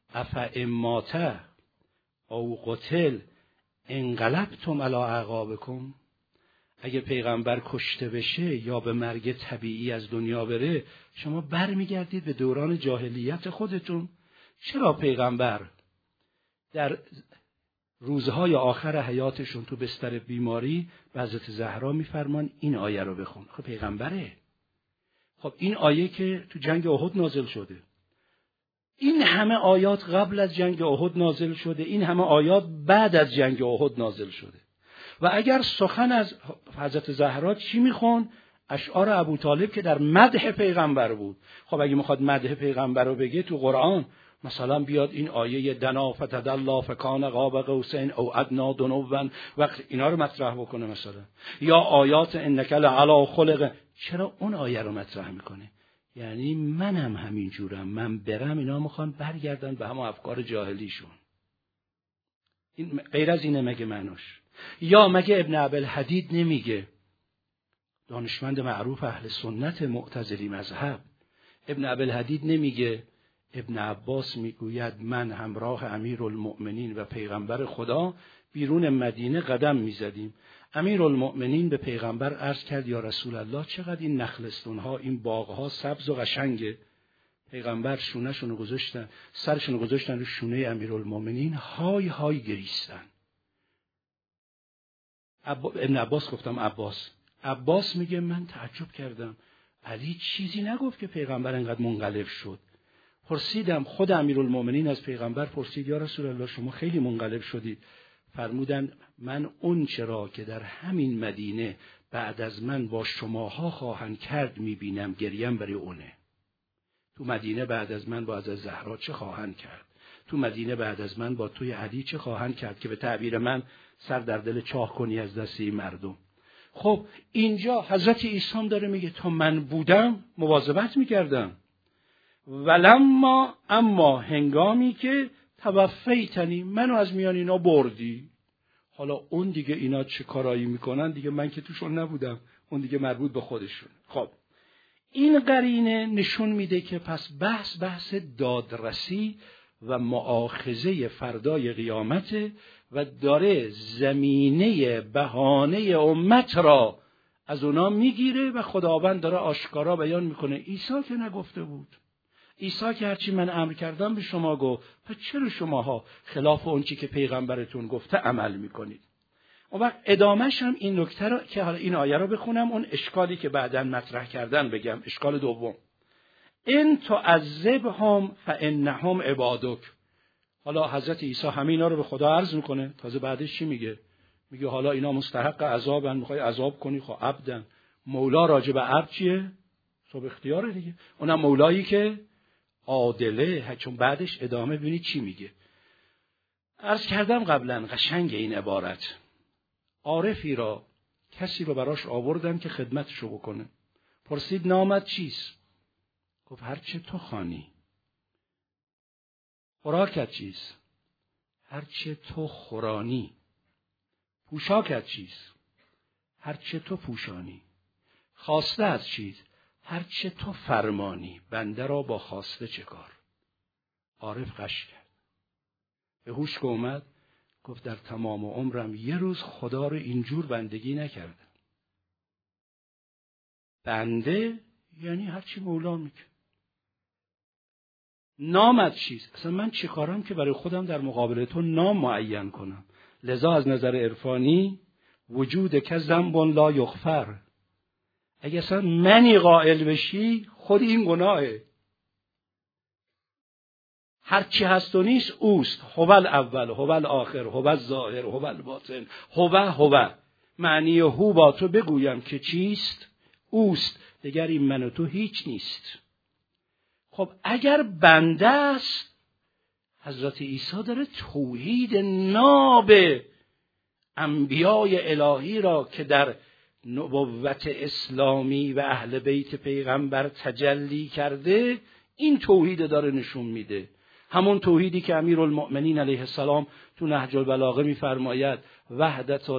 S1: افئمات او قتل انقلبتم علی اعقابکم، اگه پیغمبر کشته بشه یا به مرگ طبیعی از دنیا بره شما برمیگردید به دوران جاهلیت خودتون. چرا پیغمبر در روزهای آخر حیاتشون تو بستر بیماری به حضرت زهرا میفرمان این آیه رو بخون؟ خب پیغمبره. خب این آیه که تو جنگ احد نازل شده، این همه آیات قبل از جنگ احد نازل شده، این همه آیات بعد از جنگ احد نازل شده، و اگر سخن از حضرت زهرا چی میخون؟ اشعار ابو طالب که در مدح پیغمبر بود. خب اگه میخواد مدح پیغمبر رو بگه تو قرآن مثلا بیاد این آیه دنا فتدلی فکان قاب قوسین او ادنی دنوا وقت اینا رو مطرح بکنه مثلا، یا آیات انک لعلی خلق، چرا اون آیه رو مطرح میکنه؟ یعنی منم همین جورم، من برم اینا میخوان برگردن به همون افکار جاهلیشون. این غیر از اینه مگه معناش؟ یا مگه ابن ابوالحدید نمیگه، دانشمند معروف اهل سنت معتزلی مذهب، ابن ابوالحدید نمیگه ابن عباس میگوید من همراه امیرالمؤمنین و پیغمبر خدا بیرون مدینه قدم میزدیم، امیرالمؤمنین به پیغمبر عرض کرد یا رسول الله چقدر این نخلستونها، این باغها سبز و قشنگه. پیغمبر شونه‌شون رو گذاشتن، سرشون رو گذاشتن رو شونه امیرالمؤمنین، های های گریستن. ابن عباس گفتم عباس میگه من تعجب کردم، علی چیزی نگفت که پیغمبر انقدر منقلب شد. پرسیدم، خود امیرالمؤمنین از پیغمبر پرسید یا رسول الله شما خیلی منقلب شدید. فرمودن من اون چرا که در همین مدینه بعد از من با شماها خواهند کرد میبینم، گریم برای اونه. تو مدینه بعد از من با حضرت زهرا چه خواهند کرد، تو مدینه بعد از من با توی علی چه خواهند کرد که به تعبیر من سر در دل چاه کنی از دست این مردم. خب اینجا حضرت عیسی هم داره میگه تا من بودم مواظبت میکردم، اما هنگامی که توفیتنی، منو از میان اینا بردی. حالا اون دیگه اینا چه کارایی میکنن دیگه من که توشون نبودم، اون دیگه مربوط به خودشون. خب این قرینه نشون میده که پس بحث دادرسی و مؤاخذه فردای قیامت و داره زمینه بهانه امت را از اونا میگیره و خداوند داره آشکارا بیان میکنه عیسی که نگفته بود، عیسی که هرچی من امر کردم به شما گفت، پس چرا شماها خلاف اون چی که پیغمبرتون گفته عمل میکنید؟ اون وقت ادامهش هم این نکته رو که حالا این آیه رو بخونم، اون اشکالی که بعداً مطرح کردن بگم. اشکال دوم، ان تعذبهم فانهم عبادک. حالا حضرت عیسی همینا رو به خدا عرض میکنه، تازه بعدش چی میگه؟ میگه حالا اینا مستحق عذابن، میخوای عذاب کنی، خب عبدن مولا راجع به عبد چیه؟ صاحب اختیاره دیگه. اونم مولایی که عادله، چون بعدش ادامه ببینید چی میگه. عرض کردم قبلا قشنگ این عبارت. عارفی را، کسی رو براش آوردن که خدمتشو بکنه. پرسید نامت چیست؟ گفت هرچه تو خوانی. خوراکت چیست؟ هرچه تو خورانی. پوشاکت چیست؟ هرچه تو پوشانی. خواسته از چیست؟ هرچه تو فرمانی. بنده را با خواسته چه کار؟ عارف قش کرد. به هوش که اومد گفت در تمام عمرم یه روز خدا رو اینجور بندگی نکردم. بنده یعنی هرچی مولا میگه. نامت چیست؟ اصلا من چی کارم که برای خودم در مقابل تو نام معین کنم؟ لذا از نظر عرفانی وجود که ذنب لا یغفر. اگه اصلا منی قائل بشی خود این گناهه. هرچی هست و نیست اوست. هو الاول، هو الاخر، هو الظاهر، هو الباطن، هو. معنی هو با تو بگویم که چیست؟ اوست. دیگر این من و تو هیچ نیست. خب اگر بنده است، حضرت عیسی داره توحید ناب انبیای الهی را که در نبوت اسلامی و اهل بیت پیغمبر تجلی کرده، این توحید داره نشون میده. همون توحیدی که امیرالمؤمنین علیه السلام تو نهج البلاغه میفرماید وحدت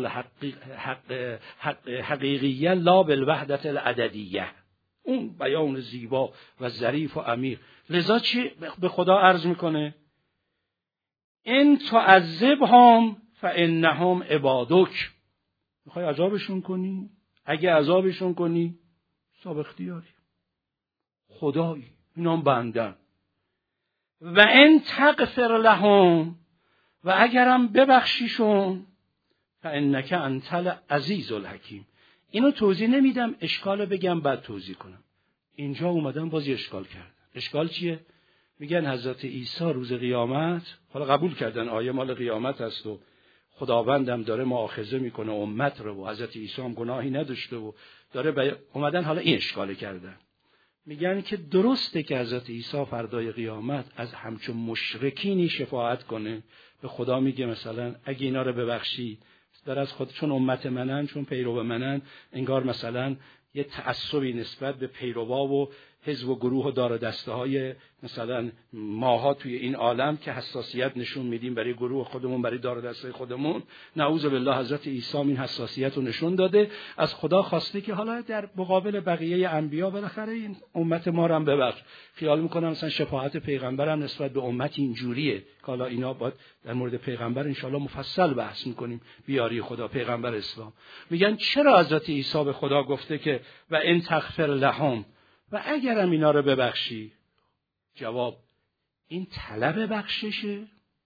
S1: حقیقیه لا بالوحدت العددیه. اون بیان زیبا و ظریف و عمیق. لذا چی به خدا عرض میکنه؟ ان تعذبهم فانهم عبادک. میخوای عذابشون کنی؟ اگه عذابشون کنی صاحب اختیاری، خدایی، اینا بندن. و ان تغفر لهم، و اگرم ببخشیشون، فانک انت العزیز الحکیم. اینو توضیح نمیدم، اشکالو بگم بعد توضیح کنم. اینجا اومدن بازی اشکال کردن. اشکال چیه؟ میگن حضرت عیسی روز قیامت، حالا قبول کردن آیه مال قیامت است و خداوندم داره مؤاخذه میکنه امت رو، و حضرت عیسی هم گناهی نداشته و داره اومدن حالا این اشکال کردن. میگن که درسته که حضرت عیسی فردای قیامت از همچون مشرکینی شفاعت کنه. به خدا میگه مثلا اگه اینا رو ببخشی، در از خود چون امت منن، چون پیرو منن، انگار مثلا یه تعصبی نسبت به پیروا و حزب و گروه و دار و دسته های مثلا ماها توی این عالم که حساسیت نشون میدیم برای گروه خودمون، برای دار و دسته خودمون. نعوذ بالله حضرت عیسی این حساسیت رو نشون داده، از خدا خواسته که حالا در مقابل بقیه انبیا بالاخره این امت ما رو هم ببخش. خیال میکنم مثلا شفاعت پیغمبرم نسبت به امت اینجوریه که حالا اینا باید در مورد پیغمبر انشالله مفصل بحث میکنیم، بیاری خدا پیغمبر اسلام. میگن چرا حضرت عیسی به خدا گفته که و ان تغفر لهم، و اگرم اینا رو ببخشی؟ جواب این طلب بخششه،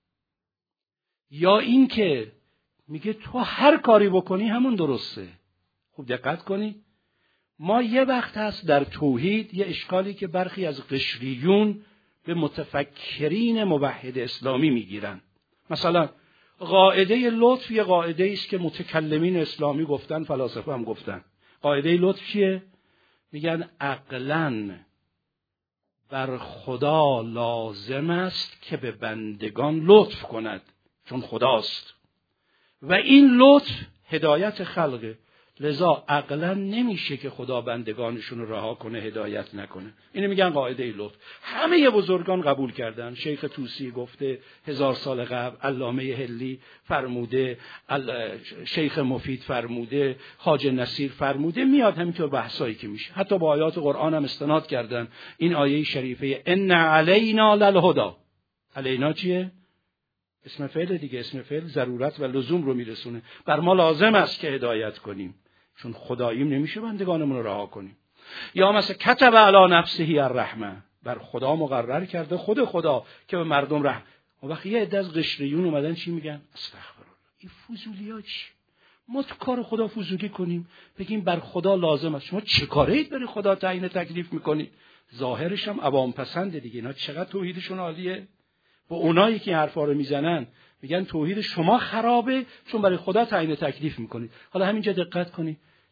S1: یا این که میگه تو هر کاری بکنی همون درسته. خوب دقت کنی، ما یه وقت هست در توحید یه اشکالی که برخی از قشریون به متفکرین موحد اسلامی میگیرن. مثلا قاعده لطف یه قاعده است که متکلمین اسلامی گفتن، فلاسفه هم گفتن. قاعده لطف چیه؟ میگن عقلاً بر خدا لازم است که به بندگان لطف کند، چون خداست و این لطف هدایت خلقه. لذا عقلاً نمیشه که خدا بندگانشون رو رها کنه، هدایت نکنه. اینو میگن قاعده لطف. همه بزرگان قبول کردن. شیخ طوسی گفته 1000 سال قبل، علامه حلی فرموده، شیخ مفید فرموده، خواجه نصیر فرموده. میاد همینطور بحثایی که میشه. حتی با آیات قرآن هم استناد کردن. این آیه شریفه ان علینا للهدی. علینا چیه؟ اسم فعل دیگه. اسم فعل ضرورت و لزوم رو میرسونه. بر ما لازم است که هدایت کنیم، چون خداییم نمیشه بندگانمون رو رها کنیم. یا مثلا کتب علی نفسه الرحمه، بر خدا مقرر کرده، خود خدا که به مردم رحم. اون وقت یه عده از قشریون اومدن چی میگن؟ استغفرالله، این فضولیا چی؟ ما تو کار خدا فضولی کنیم، بگیم بر خدا لازم است. شما چه کارید برای خدا تعیین تکلیف میکنید؟ ظاهرش هم عوام پسنده دیگه. اینا چقدر توحیدشون عالیه. با اونایی که حرفا رو میزنن میگن توحید شما خرابه چون برای خدا تعیین تکلیف میکنید. حالا همینجا دقت کنید،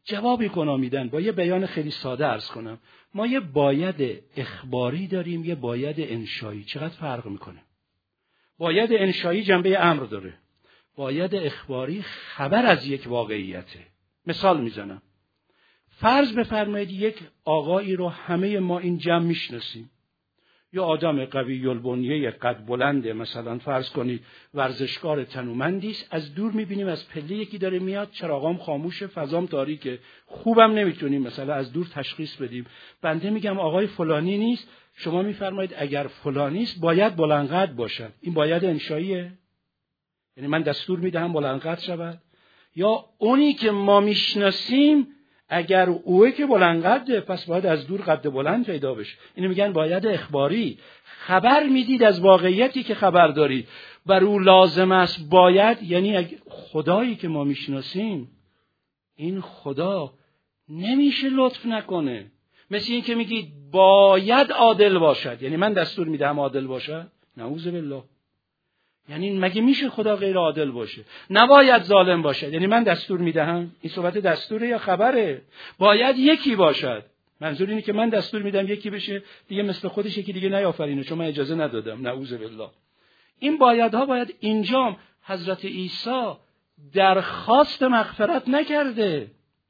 S1: جوابی کنا میدن. با یه بیان خیلی ساده عرض کنم، ما یه باید اخباری داریم، یه باید انشایی. چقدر فرق میکنه؟ باید انشایی جنبه امر داره، باید اخباری خبر از یک واقعیته. مثال میزنم، فرض بفرمایید یک آقایی رو همه ما این جمع میشناسیم، یا آدم قوی البنیه قد بلنده، مثلا فرض کنید ورزشکار تنومندی است، از دور میبینیم از پله یکی داره میاد، چراغام خاموشه، فضام تاریکه، خوبم نمیتونیم مثلا از دور تشخیص بدیم. بنده میگم آقای فلانی نیست، شما میفرمایید اگر فلانی است باید بلندقد باشد. این باید انشاییه، یعنی من دستور میدهم بلندقد شود. یا اونی که ما میشناسیم اگر اوه که بلندقده پس باید از دور قد بلند پیدا بشه. اینو میگن باید اخباری، خبر میدید از واقعیتی که خبر دارید، بر او لازم است باید، یعنی خدایی که ما میشناسیم این خدا نمیشه لطف نکنه. مثل این که میگید باید عادل باشد، یعنی من دستور میدم عادل باشد؟ نعوذ بالله. یعنی مگه میشه خدا غیر عادل باشه؟ نباید ظالم باشد، یعنی من دستور میدهم؟ این صحبت دستوره یا خبره؟ باید یکی باشد، منظور اینه که من دستور میدم یکی بشه، دیگه مثل خودش یکی دیگه نیافرینه چون من اجازه ندادم. نعوذ بالله. این بایدها باید اینجام حضرت عیسی درخواست مغفرت نکرده،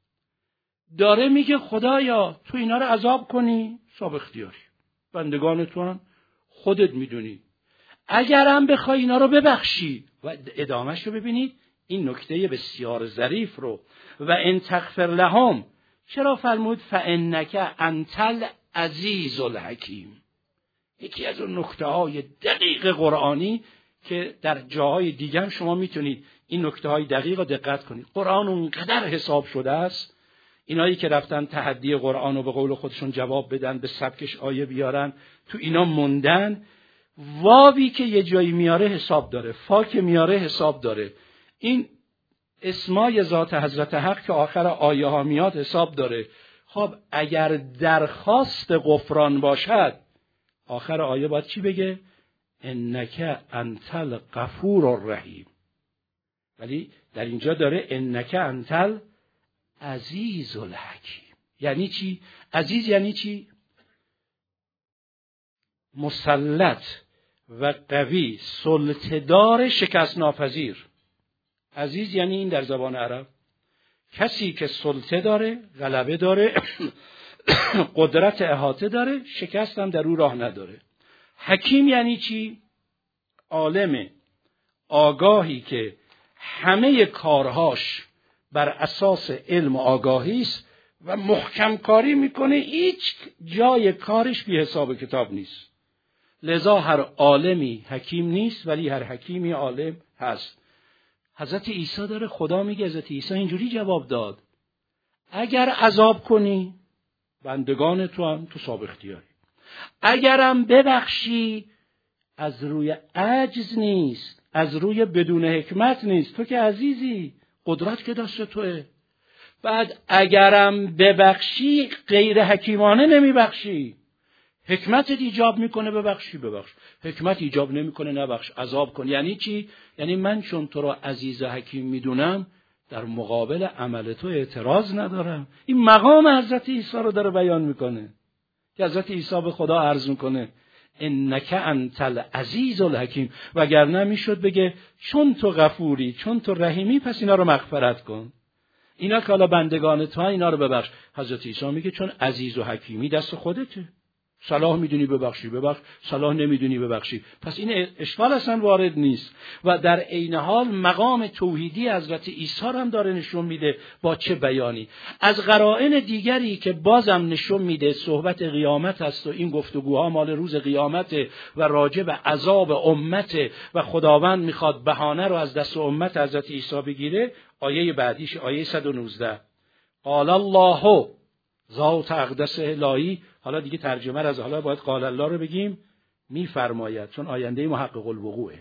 S1: داره میگه خدایا تو اینا رو عذاب کنی، صاحب اختیاری، بندگان تو هم خودت میدونی، اگرم بخوای اینا رو ببخشی. و ادامهش رو ببینید، این نکته بسیار ظریف رو، و ان تغفر لهم، چرا فرمود فانک انت العزیز الحکیم؟ یکی از اون نکته های دقیق قرآنی که در جاهای دیگه هم شما میتونید این نکته های دقیق رو دقت کنید. قرآن اونقدر حساب شده است، اینایی که رفتن تحدی قرآن رو به قول خودشون جواب بدن، به سبکش آیه بیارن، تو اینا موندن. واوی که یه جایی میاره حساب داره، فا که میاره حساب داره، این اسمای ذات حضرت حق که آخر آیه ها میاد حساب داره. خب اگر درخواست غفران باشد آخر آیه باید چی بگه؟ انک انت الغفور الرحیم. ولی در اینجا داره انک انت العزیز الحکیم. یعنی چی؟ عزیز یعنی چی؟ مسلط و قوی، سلطه‌دار، شکست ناپذیر. عزیز یعنی این در زبان عرب کسی که سلطه داره، غلبه داره، قدرت احاطه داره، شکست هم در او راه نداره. حکیم یعنی چی؟ عالم آگاهی که همه کارهاش بر اساس علم و آگاهی است و محکم کاری میکنه، هیچ جای کارش بی حساب کتاب نیست. لذا هر عالمی حکیم نیست ولی هر حکیمی عالم هست. حضرت عیسی داره، خدا میگه، حضرت عیسی اینجوری جواب داد، اگر عذاب کنی بندگان تو هم تو صاحب اختیاری، اگرم ببخشی از روی عجز نیست، از روی بدون حکمت نیست، تو که عزیزی، قدرت که دست توه. بعد اگرم ببخشی غیر حکیمانه نمیبخشی، حکمت ایجاب میکنه ببخشی ببخش، حکمت ایجاب نمیکنه نبخش، عذاب کن. یعنی چی؟ یعنی من چون تو را عزیز و حکیم میدونم در مقابل عمل تو اعتراض ندارم. این مقام حضرت عیسی رو داره بیان میکنه که حضرت عیسی به خدا عرض میکنه انک انت العزیز الحکیم، وگرنه میشد بگه چون تو غفوری، چون تو رحیمی، پس اینا رو مغفرت کن، اینا که حالا بندگان تو اینا رو ببخش. حضرت عیسی میگه چون عزیز و حکیمی دست خودته، صلاح میدونی ببخشی ببخش، صلاح نمیدونی ببخشی، پس این اشکال اصلا وارد نیست. و در عین حال مقام توحیدی حضرت عیسی هم داره نشون میده. با چه بیانی؟ از قرائن دیگری که بازم نشون میده صحبت قیامت است و این گفتگوها مال روز قیامت و راجع به عذاب امت و خداوند میخواد بهانه رو از دست امت حضرت عیسی بگیره. آیه بعدیش آیه 119 قال الله ذات اقدس الهی. حالا دیگه ترجمه از حالا باید قال الله رو بگیم، میفرماید، چون آینده محقق الوقوعه.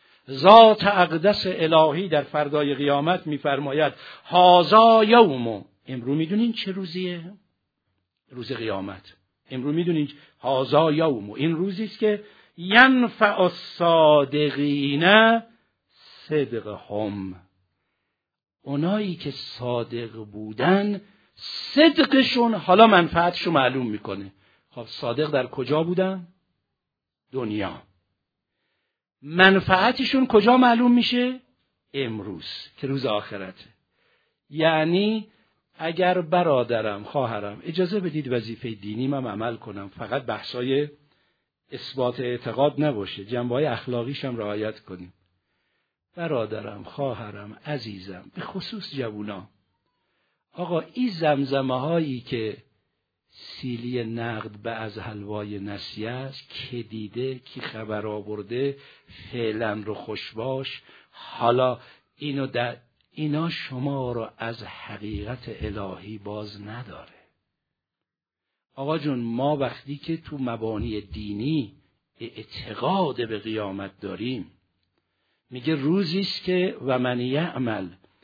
S1: ذات اقدس الهی در فردای قیامت میفرماید هذا یوم، امرو میدونین چه روزیه؟ روز قیامت. امرو میدونین هذا یوم، این روزی است که ینفع الصادقین صدقهم، اونایی که صادق بودن صدقشون حالا منفعتشو معلوم میکنه. خب صادق در کجا بودن؟ دنیا. منفعتشون کجا معلوم میشه؟ امروز که روز آخرته. یعنی اگر برادرم، خواهرم، اجازه بدید وظیفه دینیم هم عمل کنم، فقط بحثای اثبات اعتقاد نباشه، جنبه‌های اخلاقیش هم رعایت کنیم. برادرم، خواهرم، عزیزم، به خصوص جوونا، آقا این زمزمه هایی که سیلی نقد به از حلوای نسیه است، که دیده، کی خبر آورده، فعلا رو خوش باش، حالا اینو در اینا شما رو از حقیقت الهی باز نداره. آقا جون، ما وقتی که تو مبانی دینی اعتقاد به قیامت داریم، میگه روزیست که و من یعمل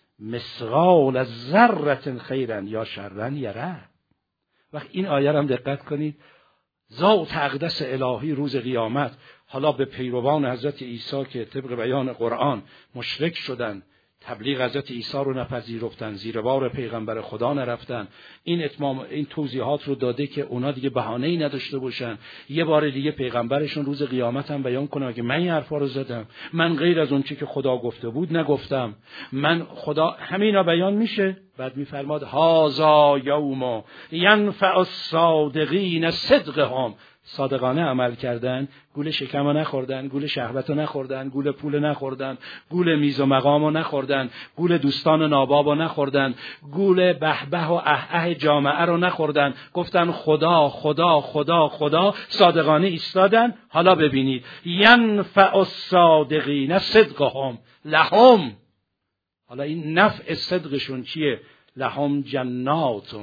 S1: مثقال ذره خیرا یا شرا یره. وقت این آیه هم دقت کنید، ذات اقدس الهی روز قیامت، حالا به پیروان حضرت عیسی که طبق بیان قرآن مشرک شدن، تبلیغ حضرت عیسی رو نپذیرفتن، زیر بار پیغمبر خدا نرفتن، این توضیحات رو داده که اونا دیگه بهانه‌ای نداشته باشن، یه بار دیگه پیغمبرشون روز قیامت هم بیان کنه که من این حرفا رو زدم، من غیر از اون چی که خدا گفته بود نگفتم، من خدا، همینا بیان میشه. بعد میفرماد هذا یوم ینفع الصادقین صدقهم. صادقانه عمل کردن، گول شکم نخوردن، گول شهوت نخوردن، گول پول نخوردن، گول میز و مقام نخوردن، گول دوستان ناباب نخوردن، گول بهبه و اهه جامعه رو نخوردن، گفتن خدا خدا خدا خدا، صادقانه ایستادن. حالا ببینید ینفع الصادقین صدقهم لهم. حالا این نفع صدقشون چیه؟ لهم جنات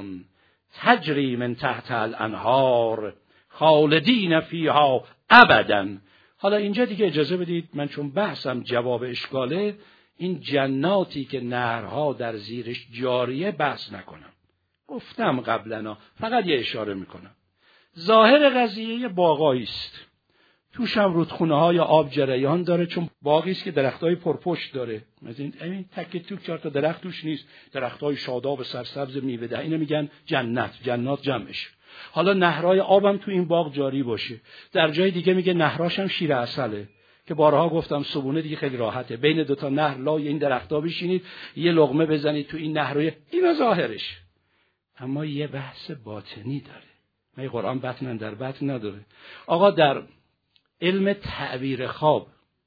S1: تجری من تحت الانهار خالدین فیها ابدا. حالا اینجا دیگه اجازه بدید من چون بحثم جواب اشکاله، این جناتی که نهرها در زیرش جاریه بحث نکنم، گفتم قبلا، فقط یه اشاره میکنم. ظاهر قضیه یه باغایی است، توش هم رودخونه های آب جریان داره، چون باغی است که درختای پرپشت داره. مثلا این تک توک 4 تا درخت توش نیست، درختای شاداب سرسبز میوه ده، اینو میگن جنت، جنات جمعش. حالا نهرهای آبم تو این باغ جاری باشه. در جای دیگه میگه نهراش هم شیر عسله، که بارها گفتم صبونه دیگه خیلی راحته، بین 2 تا نهر لای این درختا بشینید، یه لقمه بزنید تو این نهرای، این ظاهرش. اما یه بحث باطنی داره. من قرآن بطن در بطن نداره. آقا در علم تعبیر خواب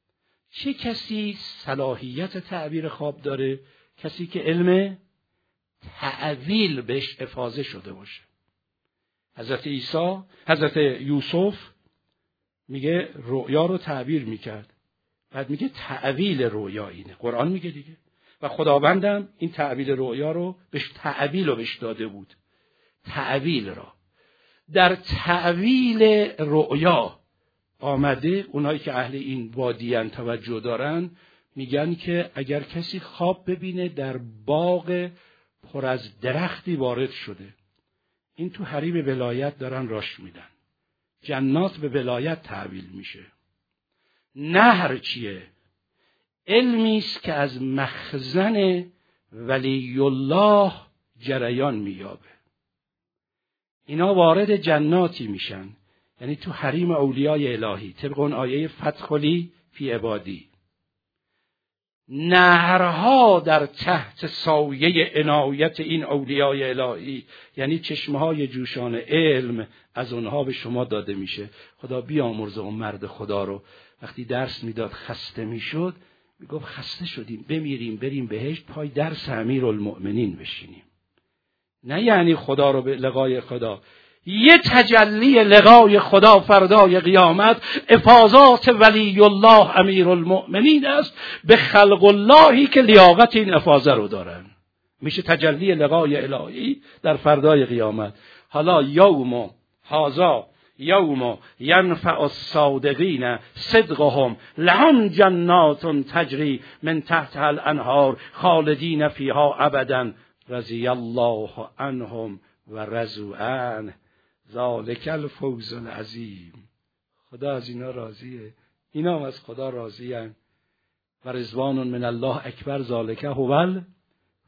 S1: چه کسی صلاحیت تعبیر خواب داره؟ کسی که علم تعویل بهش افاضه شده باشه. حضرت یوسف میگه رؤیا رو تعبیر میکرد، بعد میگه تعویل رؤیا اینه، قرآن میگه دیگه، و خداوندم این تعبیر رؤیا رو بهش تعویل رو بهش داده بود. تعویل را در تعویل رؤیا آمده، اونایی که اهل این وادیان توجه دارن میگن که اگر کسی خواب ببینه در باغ پر از درختی وارد شده، این تو حریم ولایت دارن راش میدن، جنات به ولایت تعبیل میشه. نهر چیه؟ علمی است که از مخزن ولی الله جریان مییابه. اینا وارد جناتی میشن، یعنی تو حریم اولیای الهی، طبق اون آیه فدخلی فی عبادی. نهرها در تحت سایه عنایت این اولیای الهی، یعنی چشمهای جوشان علم از اونها به شما داده میشه. خدا بیامرزه اون مرد خدا رو، وقتی درس میداد خسته میشد، میگفت خسته شدیم بمیریم بریم بهشت، پای درس امیرالمؤمنین بشینیم. نه یعنی خدا رو به لقای خدا، یه تجلی لقای خدا فردای قیامت، افاضات ولی الله امیرالمؤمنین است به خلق اللهی که لیاقت این افاضه رو دارن. میشه تجلی لقای الهی در فردای قیامت. حالا یوم هذا یوم ینفع الصادقین صدقهم لهم جنات تجری من تحتها الانهار خالدین فیها ابدا رضی الله عنهم و رضوا عنه ذالک الفوز العظیم. خدا از اینا راضیه، اینا هم از خدا راضی‌اند. و رضوان من الله اکبر ذالک هو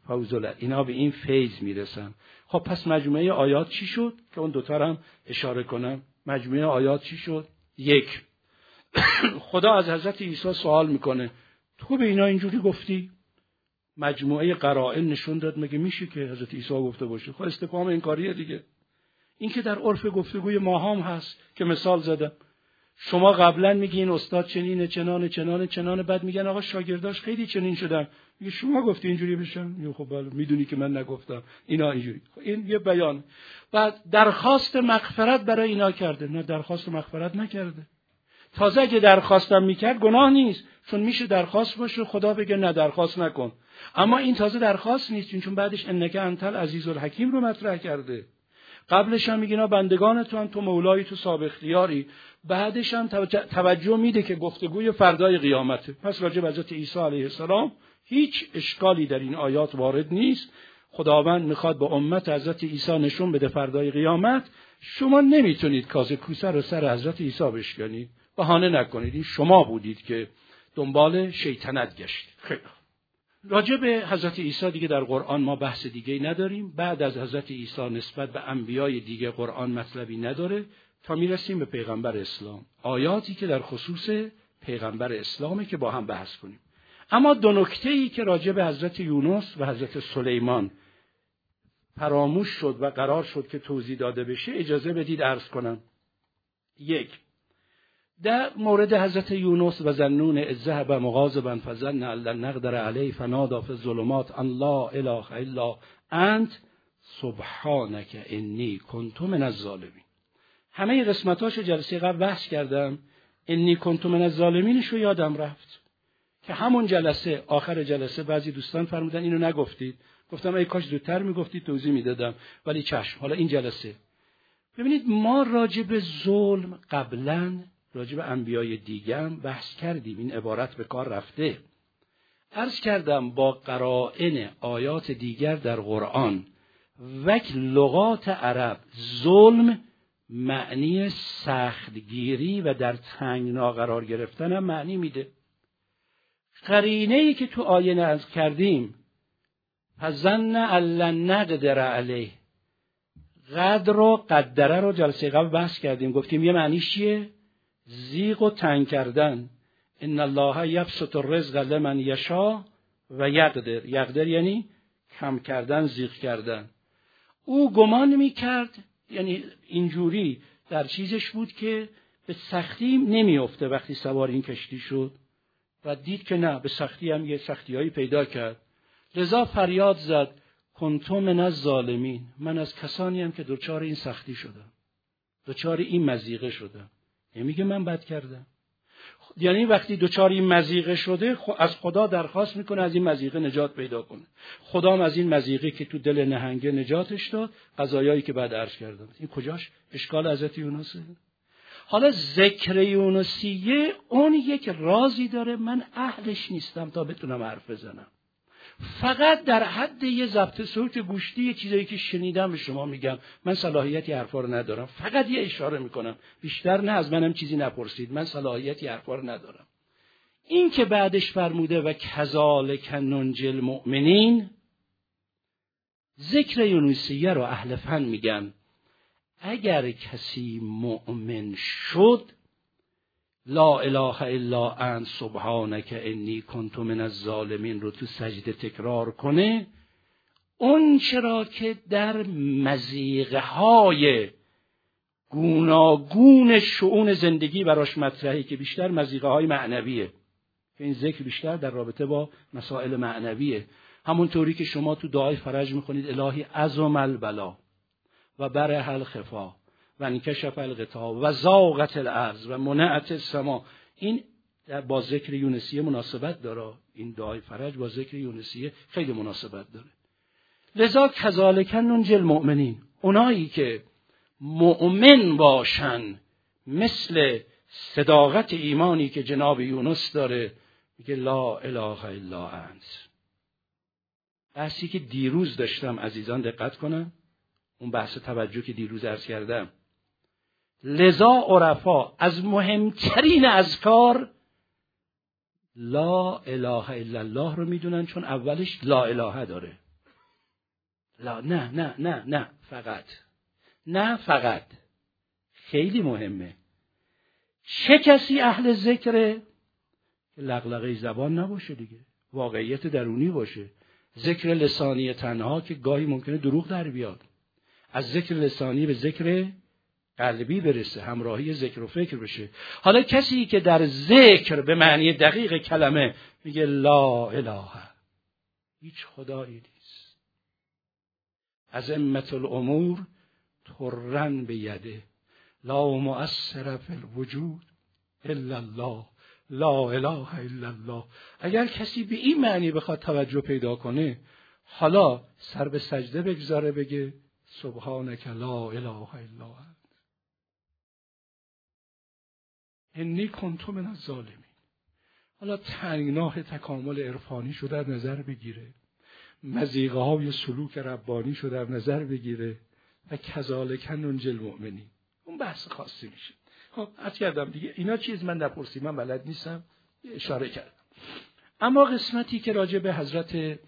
S1: اینا به این فیض میرسن. خب پس مجموعه آیات چی شد که اون دوتا هم اشاره کنم؟ مجموعه آیات چی شد؟ یک، خدا از حضرت عیسی سوال میکنه تو به اینا اینجوری گفتی؟ مجموعه قرائن نشون داد مگه میشه که حضرت عیسی گفته باشه؟ خب استفهام انکاریه دیگه. این که در عرف گفتگوی ما هم هست که مثال زدم. شما قبلا میگین استاد چنینه چنانه چنانه چنانه، بعد میگن آقا شاگرداش خیلی چنین شدن، میگه شما گفتی اینجوری بشن؟ خب بله میدونی که من نگفتم اینا اینجوری. این یه بیان. بعد درخواست مغفرت برای اینا کرده. نه، درخواست مغفرت نکرده. تازه اگه درخواستم میکرد گناه نیست، چون میشه درخواست باشه خدا بگه نه درخواست نکن. اما این تازه درخواست نیست، چون بعدش انک انت العزیز الحکیم رو مطرح کرده. قبلش هم میگه بندگان تو مولای تو صاحب اختیاری. بعدش هم توجه میده که گفتگوی فردای قیامته. پس راجع به حضرت عیسی علیه السلام هیچ اشکالی در این آیات وارد نیست. خداوند میخواد به امت حضرت عیسی نشون بده فردای قیامت شما نمیتونید کاز کوسه رو سر حضرت عیسی بشکنید. بهانه نکنید این شما بودید که دنبال شیطنت گشتید. خیلی راجع به حضرت عیسی دیگه در قرآن ما بحث دیگه نداریم. بعد از حضرت عیسی نسبت به انبیای دیگه قرآن مطلبی نداره تا میرسیم به پیغمبر اسلام. آیاتی که در خصوص پیغمبر اسلامه که با هم بحث کنیم. اما دو نکته‌ای که راجع به حضرت یونس و حضرت سلیمان فراموش شد و قرار شد که توضیح داده بشه اجازه بدید عرض کنم. یک، در مورد حضرت یونس و ذنون اذ ذهب مغاضبا فظن ان لن نقدر علیه فنادی فی الظلمات ان لا اله الا انت سبحانک انی کنت من الظالمین. همه قسمتاشو جلسه قبل بحث کردم. انی کنت من الظالمینش رو یادم رفت که همون جلسه آخر جلسه بعضی دوستان فرمودن اینو نگفتید. گفتم ای کاش زودتر میگفتید توضیح میدادم، ولی چشم. حالا این جلسه ببینید ما راجع به ظلم قبلا راجع به انبیای دیگه هم بحث کردیم. این عبارت به کار رفته. عرض کردم با قرائن آیات دیگر در قرآن و لغات عرب ظلم معنی سختگیری و در تنگنا قرار گرفتن هم معنی میده. قرینه‌ای که تو آیه نقل کردیم فظن ان لن نقدر علیه، قدر و قدره رو جلسه قبل بحث کردیم. گفتیم یه معنیش چیه؟ ضیق و تنگ کردن. ان الله یبسط الرزق لمن یشاء و یقدر. یقدر یعنی کم کردن، ضیق کردن. او گمان میکرد، یعنی اینجوری در چیزش بود که به سختی نمیافته. وقتی سوار این کشتی شد و دید که نه، به سختی هم یه سختیایی پیدا کرد، لذا فریاد زد کنت من الظالمین، من از کسانی هم که دچار این سختی شدم، دچار این مضیقه شدم. نمیگه من بد کردم. یعنی وقتی دچار این مضیقه شده از خدا درخواست میکنه از این مضیقه نجات پیدا کنه. خدا هم از این مضیقه که تو دل نهنگه نجاتش داد. قضایایی که بعد عرض کردم. این کجاش اشکال حضرت یونسه؟ حالا ذکر یونسیه اون یک رازی داره من اهلش نیستم تا بتونم حرف بزنم. فقط در حد یه ضبط صوت گوشتی یه چیزایی که شنیدم به شما میگم. من صلاحیتی حرفا رو ندارم، فقط یه اشاره میکنم، بیشتر نه. از منم چیزی نپرسید، من صلاحیتی حرفا رو ندارم. این که بعدش فرموده و کذالک ننجی المؤمنین، ذکر یونسیه رو اهل فن میگن اگر کسی مؤمن شد لا اله الا انت سبحانک انی کنت من الظالمین رو تو سجده تکرار کنه، اون چرا که در مضیقه های گوناگون شؤون زندگی براش مطرحی که بیشتر مضیقه های معنویه، که این ذکر بیشتر در رابطه با مسائل معنویه. همونطوری که شما تو دعای فرج میخونید الهی عظم البلا و برح الخفا و انکشف الغطا و ضاقت الارض و منعت السما، این با ذکر یونسیه مناسبت داره. این دعای فرج با ذکر یونسیه خیلی مناسبت داره. لذا کذالک ننجی المؤمنین، اونایی که مؤمن باشن مثل صداقت ایمانی که جناب یونس داره، میگه لا اله الا انت. بحثی که دیروز داشتم عزیزان دقت کنن، اون بحث توجه که دیروز عرض کردم. لذا عرفا از مهمترین اذکار لا اله الا الله رو میدونن، چون اولش لا اله داره. لا نه نه نه نه فقط خیلی مهمه. چه کسی اهل ذکره که لغلغه زبان نباشه دیگه، واقعیت درونی باشه. ذکر لسانی تنها که گاهی ممکنه دروغ در بیاد، از ذکر لسانی به ذکر قلبی برسه، همراهی ذکر و فکر بشه. حالا کسی که در ذکر به معنی دقیق کلمه میگه لا اله، هیچ خدایی نیست، عظمت الامور ترن به یده، لا مؤثر فی الوجود الا الله، لا اله الا الله. اگر کسی به این معنی بخواد توجه پیدا کنه، حالا سر به سجده بگذاره، بگه سبحانک لا اله الا انت انی کنت من الظالمین. حالا تنگناه تکامل عرفانی شو در نظر بگیره، مضیقه های سلوک ربانی شو در نظر بگیره و کذالک ننجی المؤمنین. اون بحث خاصی میشه. خب عرض کردم دیگه، اینا چیز من در پرسی من بلد نیستم، اشاره کردم. اما قسمتی که راجع به حضرت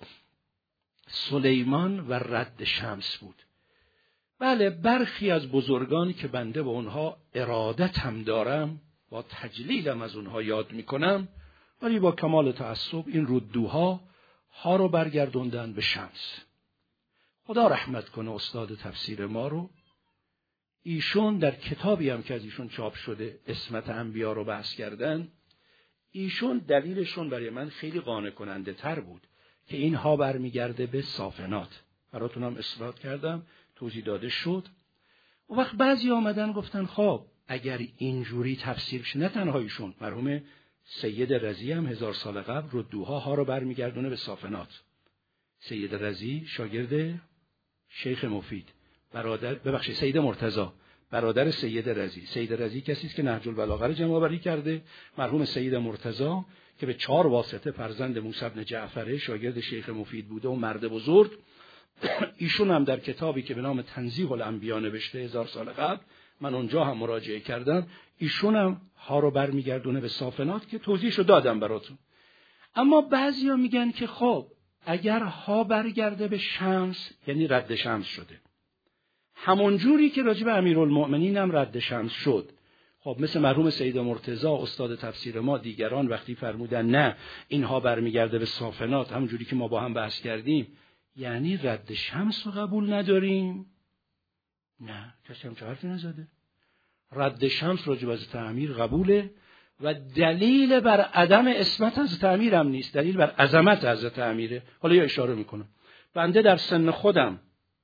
S1: سلیمان و رد شمس بود، بله برخی از بزرگانی که بنده با اونها ارادت هم دارم، با تجلیلم از اونها یاد میکنم، ولی با کمال تعصب این ردوها ها رو برگردوندن به شمس. خدا رحمت کنه استاد تفسیر ما رو. ایشون در کتابی هم که از ایشون چاپ شده عصمت انبیا رو بحث کردن، ایشون دلیلشون برای من خیلی قانع کننده تر بود که اینها برمیگرده به صافنات. براتون هم اصلاح کردم، توضیح داده شد. و وقت بعضی آمدن گفتن خب اگر اینجوری تفسیر شه، نه تنها ایشون، مرحوم سید رضی هم 1000 سال قبل ردوها ها رو برمیگردونه به صافنات. سید رضی شاگرد شیخ مفید، سید مرتضی برادر سید رضی. سید رضی کسی است که نهج البلاغه رو جمع آوری کرده. مرحوم سید مرتضی که به 4 واسطه فرزند موسی بن جعفر شاگرد شیخ مفید بوده و مرد بزرگ، ایشون هم در کتابی که به نام تنزیه الانبیا نوشته 1000 سال قبل، من اونجا هم مراجعه کردم، ایشون هم ها رو برمیگردونه به صافنات که توضیحشو دادم براتون. اما بعضیا میگن که خب اگر ها برگرده به شمس یعنی رد شمس شده، همون جوری که راجب امیرالمؤمنین هم رد شمس شد. خب مثل مرحوم سید مرتضی استاد تفسیر ما، دیگران وقتی فرمودن نه اینها برمیگرده به صافنات، همون جوری که ما با هم بحث کردیم، یعنی رد شمس رو قبول نداریم؟ نه، کسی هم چه حرفی نزده. رد شمس راجب حضرت امیر قبوله و دلیل بر عدم عصمت حضرت امیر هم نیست، دلیل بر عظمت حضرت امیره. حالا یا اشاره میکنم، بنده در سن خودم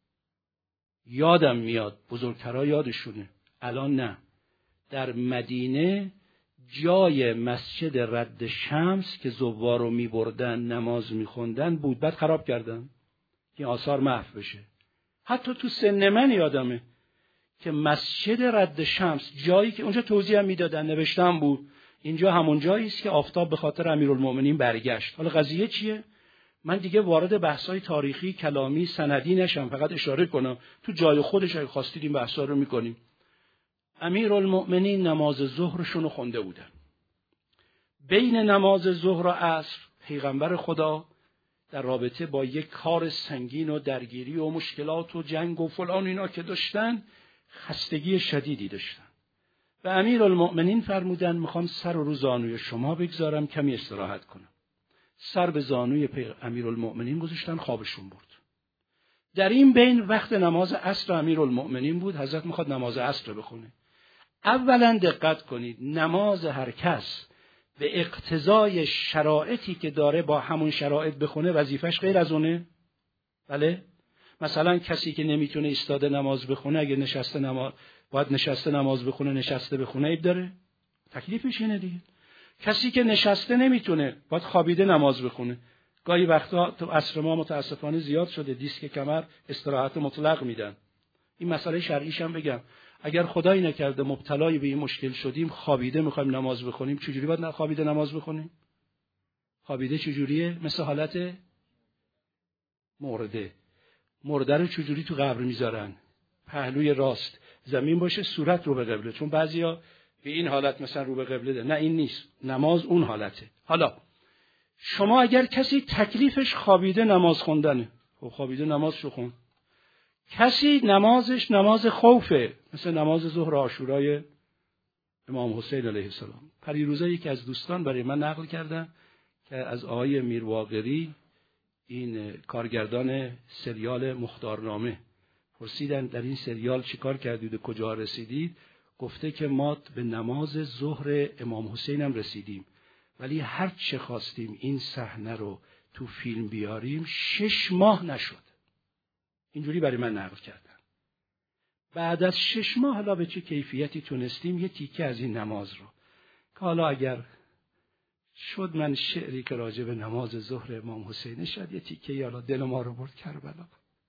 S1: یادم میاد، بزرگترها یادشونه، الان نه، در مدینه جای مسجد رد شمس که زوار رو میبردن نماز میخوندن بود، بعد خراب کردن که آثار محو بشه. حتی تو سن من یادمه که مسجد رد شمس، جایی که اونجا توضیح هم میدادن، نوشتم بود اینجا همون جایی است که آفتاب به خاطر امیرالمؤمنین برگشت. حالا قضیه چیه؟ من دیگه وارد بحث‌های تاریخی، کلامی، سندی نشم، فقط اشاره کنم تو جای خودش اگه خواستید این بحث‌ها رو می‌کنیم. امیرالمؤمنین نماز ظهرشون رو خونده بودن. بین نماز ظهر و عصر پیغمبر خدا در رابطه با یک کار سنگین و درگیری و مشکلات و جنگ و فلان اینا که داشتن، خستگی شدیدی داشتن. و امیرالمؤمنین فرمودن میخوام سر رو زانوی شما بگذارم کمی استراحت کنم. سر به زانوی امیرالمؤمنین گذاشتن، خوابشون برد. در این بین وقت نماز عصر امیرالمؤمنین بود، حضرت میخواد نماز عصر بخونه. اولا دقت کنید، نماز هر کس به اقتضای شرایطی که داره با همون شرایط بخونه وظیفش غیر از اونه؟ بله؟ مثلا کسی که نمیتونه ایستاده نماز بخونه، اگه نشسته باید نشسته نماز بخونه، نشسته بخونه عیب داره؟ تکلیفش اینه دیگه. کسی که نشسته نمیتونه باید خوابیده نماز بخونه. گاهی وقتا تو عصر ما متاسفانه زیاد شده دیسک کمر استراحت مطلق میدن. این مسئله شرعیش هم بگم، اگر خدایی نکرده مبتلای به این مشکل شدیم، خوابیده میخوایم نماز بخونیم، چجوری باید خوابیده نماز بخونیم؟ خوابیده چجوریه؟ مثل حالت مرده رو چجوری تو قبر میذارن؟ پهلوی راست زمین باشه، صورت رو به قبله، چون بعضیا به این حالت مثلا رو به قبله ده. نه این نیست، نماز اون حالته. حالا شما اگر کسی تکلیفش خوابیده نماز خوندنه، خب خوابیده نمازشو خون، کسی نمازش نماز خوفه، مثل نماز ظهر عاشورای امام حسین علیه السلام. پریروزه یکی از دوستان برای من نقل کردن که از آقای میرواقری، این کارگردان سریال مختارنامه، پرسیدن در این سریال چیکار کردید و کجا رسیدید؟ گفته که ما به نماز ظهر امام حسین هم رسیدیم، ولی هر چه خواستیم این صحنه رو تو فیلم بیاریم 6 ماه نشد. اینجوری برای من نقل کردن. بعد از 6 ماه حالا به چه کیفیتی تونستیم یه تیکه از این نماز رو، که حالا اگر شد من شعری که راجع به نماز ظهر امام حسین شد یه تیکه حالا دل ما رو برد کربلا.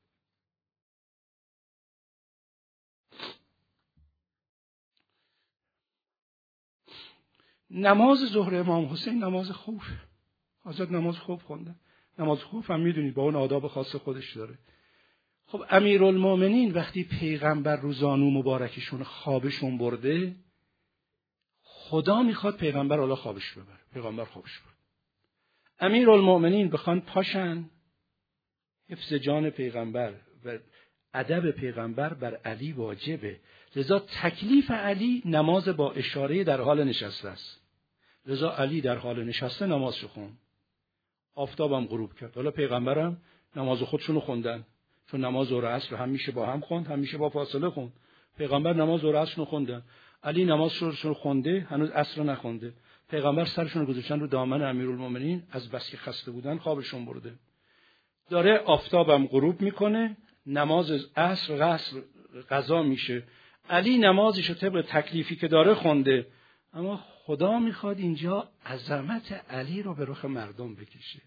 S1: نماز ظهر امام حسین نماز خوف. حضرت نماز خوف خوندن. نماز خوف هم میدونید با اون آداب خاص خودش داره. خب امیرالمومنین وقتی پیغمبر رو زانو مبارکشون خوابشون برده، خدا میخواد پیغمبر حالا خوابش ببره. پیغمبر خوابش برد. امیرالمومنین بخوان پاشن، حفظ جان پیغمبر و ادب پیغمبر بر علی واجبه. لذا تکلیف علی نماز با اشاره در حال نشسته است. لذا علی در حال نشسته نمازشو خوند. آفتابم غروب کرد. حالا پیغمبرم نماز خودشونو خوندن، چون نماز ظهر و عصر هم میشه با هم خوند، هم میشه با فاصله خوند. پیغمبر نماز ظهر و عصر خوندن، علی نمازشون خونده، هنوز عصر نخونده. پیغمبر سرشون گذاشتن رو دامن امیرالمومنین، از بس که خسته بودن خوابشون برده. داره آفتابم غروب میکنه، نماز عصر قضا میشه. علی نمازشو طبق تکلیفی که داره خونده، اما خدا میخواد اینجا عظمت علی رو به رخ مردم بکشه.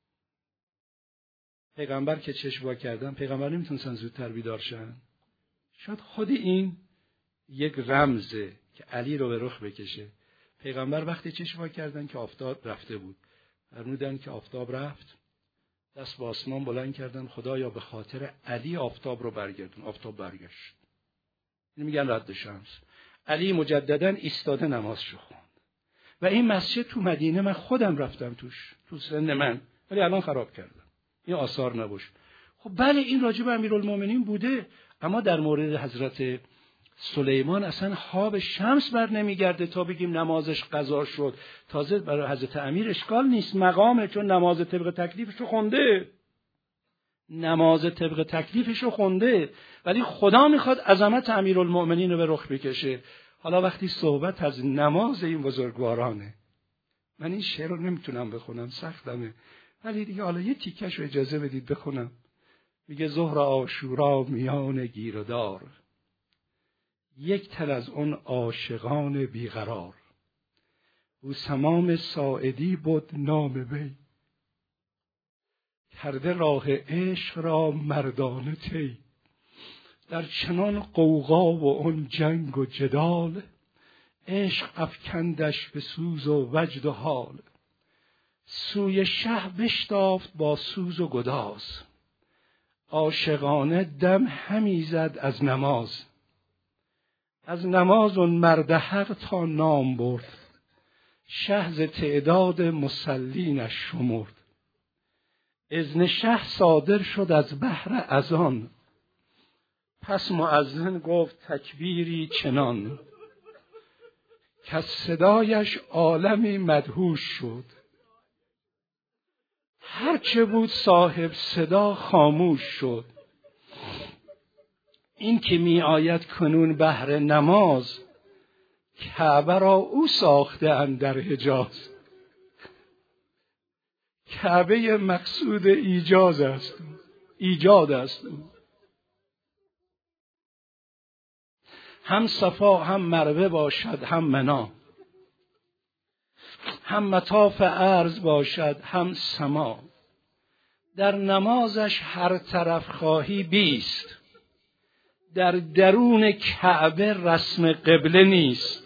S1: پیغمبر که چشم وا کردن، پیغمبر نمیتونستن زودتر بیدار شن. شاید خود این یک رمزه که علی رو به رخ بکشه. پیغمبر وقتی چشم وا کردن که آفتاب رفته بود، فرمودن که آفتاب رفت، دست به آسمان بلند کردن، خدایا به خاطر علی آفتاب رو برگردون. آفتاب برگشت. این میگن رد شمس. علی مجددا ایستاده نمازشو خوند. و این مسجد تو مدینه من خودم رفتم توش، تو سن من، ولی الان خراب کردم. این آثار نباش. خب بله این راجب امیرالمومنین بوده، اما در مورد حضرت سلیمان اصلا خواب شمس بر نمیگرده تا بگیم نمازش قضا شد. تازه برای حضرت امیر اشکال نیست، مقامه، چون نماز طبق تکلیفشو خونده. نماز طبق تکلیفشو خونده، ولی خدا میخواد عظمت امیرالمومنین رو به رخ بکشه. حالا وقتی صحبت از نماز این بزرگوارانه، من این شعر رو نمیتونم بخونم، سختمه، ولی دیگه حالا یه تیکش رو اجازه بدید بخونم. میگه ظهر عاشورا میان گیر و دار، یک تن از اون عاشقان بیقرار. او سمام ساعدی بود نام وی، کرده راه عشق را مردانه طی. در چنان غوغا و اون جنگ و جدال، عشق افکندش به سوز و وجد و حال. سوی شه بشتافت با سوز و گداز، عاشقانه دم همی زد از نماز. از نماز اون مرد حق تا نام برد، شه ز تعداد مسلینش شمرد. اذن شه صادر شد از بهر اذان، پس مؤذن گفت تکبیری چنان. که از صدایش عالمی مدهوش شد، هرچه بود صاحب صدا خاموش شد. این که می آید کنون بهر نماز، کعبه را او ساخته اندر حجاز. کعبه مقصود ایجاد است. هم صفا هم مروه باشد هم منا، هم مطاف ارض باشد هم سما. در نمازش هر طرف خواهی بیست، در درون کعبه رسم قبله نیست.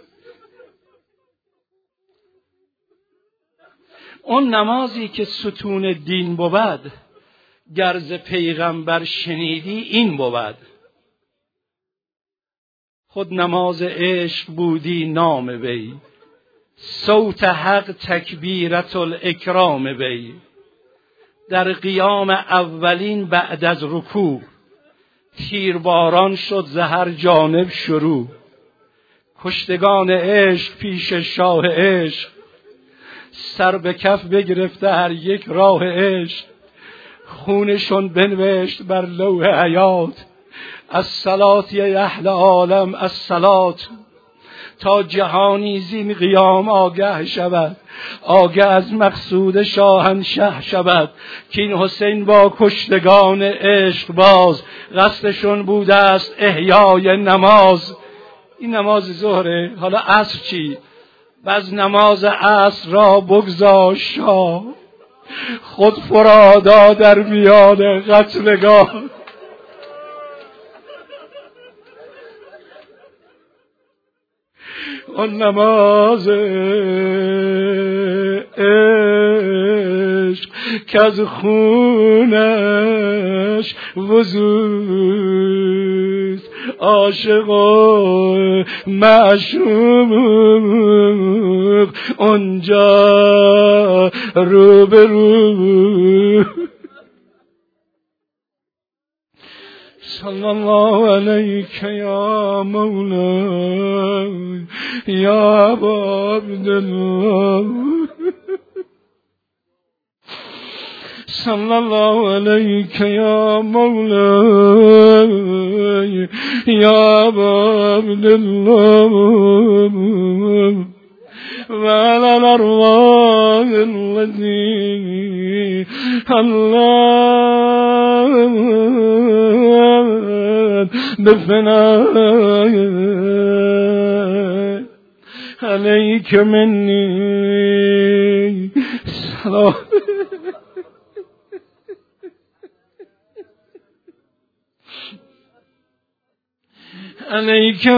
S1: اون نمازی که ستون دین بود، گر ز پیغمبر شنیدی این بود. خود نماز عشق بودی نام وی، صوت حق تکبیرت الاکرام وی. در قیام اولین بعد از رکوع، تیرباران شد ز هر جانب شروع، کشتگان عشق پیش شاه عشق، سر به کف بگرفته هر یک راه عشق، خونشون بنوشت بر لوح حیات، الصلاة یا اهل عالم الصلاة، تا جهانی زین قیام آگه شود، آگه از مقصود شاهنشه شود، که این حسین با کشتگان عشق باز، قصدشون بوده است احیای نماز. این نماز ظهره، حالا عصر چی؟ باز نماز عصر را بگذار شاه، خود فرادا در میان قتلگاه. آن نماز عشق که از خونش وضوست، عاشق و معشوق اونجا رو به رو. صلی الله علیک یا مولا یا ابا عبدالله، صلی الله علیک یا مولا یا ابا عبدالله، وعلى الأرواح التي الله بفناء عليك مني سلام. عليك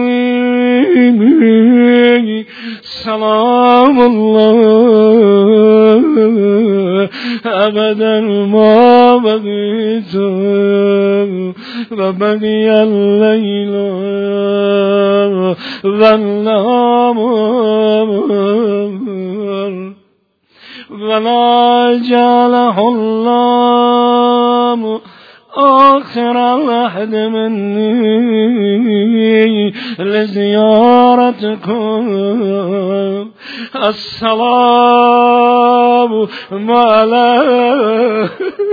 S1: مني سلام الله أبدا ما بقيت وبقي الليل والنهار ولا جعله الله آخر العهد مني لزيارتكم. السلام على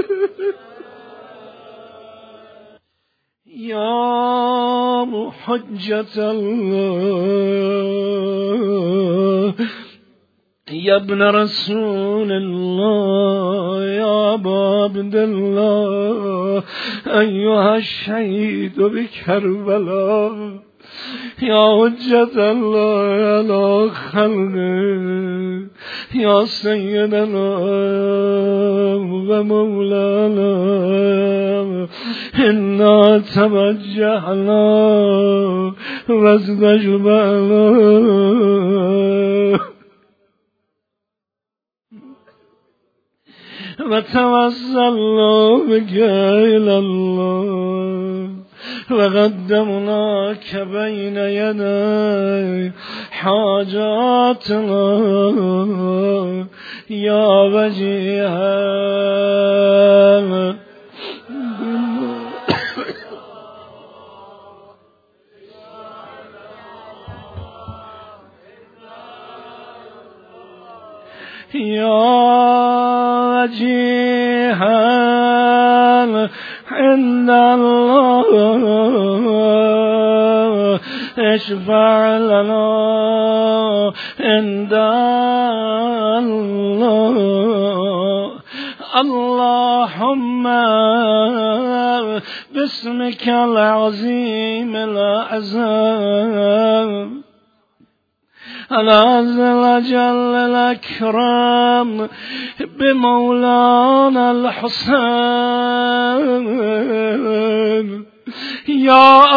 S1: يا حجة الله يا ابن رسول الله يا أبا عبد الله أيها الشهيد بكربلاء يا حجة الله على خلقه يا سيدنا ومولانا إنا توجهنا واستجبنا وتوسلنا بك إلى الله وقدمناك بين يدي حاجاتنا يا وجيها يا وجيها عند الله اشفع لنا عند الله. اللهم باسمك العظيم الأعظم العز الأجل الأكرم بمولانا الحسين يا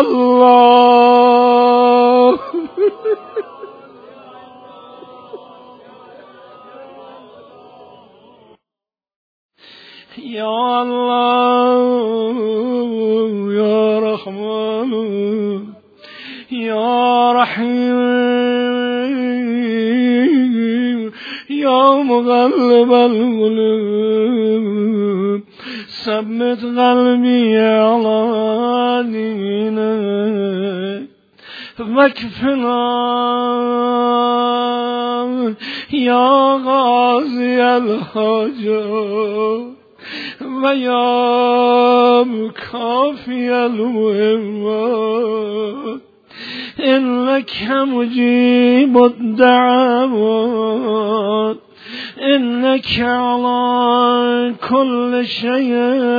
S1: الله يا الله يا رحمن يا رحيم
S2: یا مقلب القلوب ثبت قلبی علی دینک وکفنا یا قاضی الحاجات و یا کافی المهمات إنك مجيب الدعوات إنك على كل شيء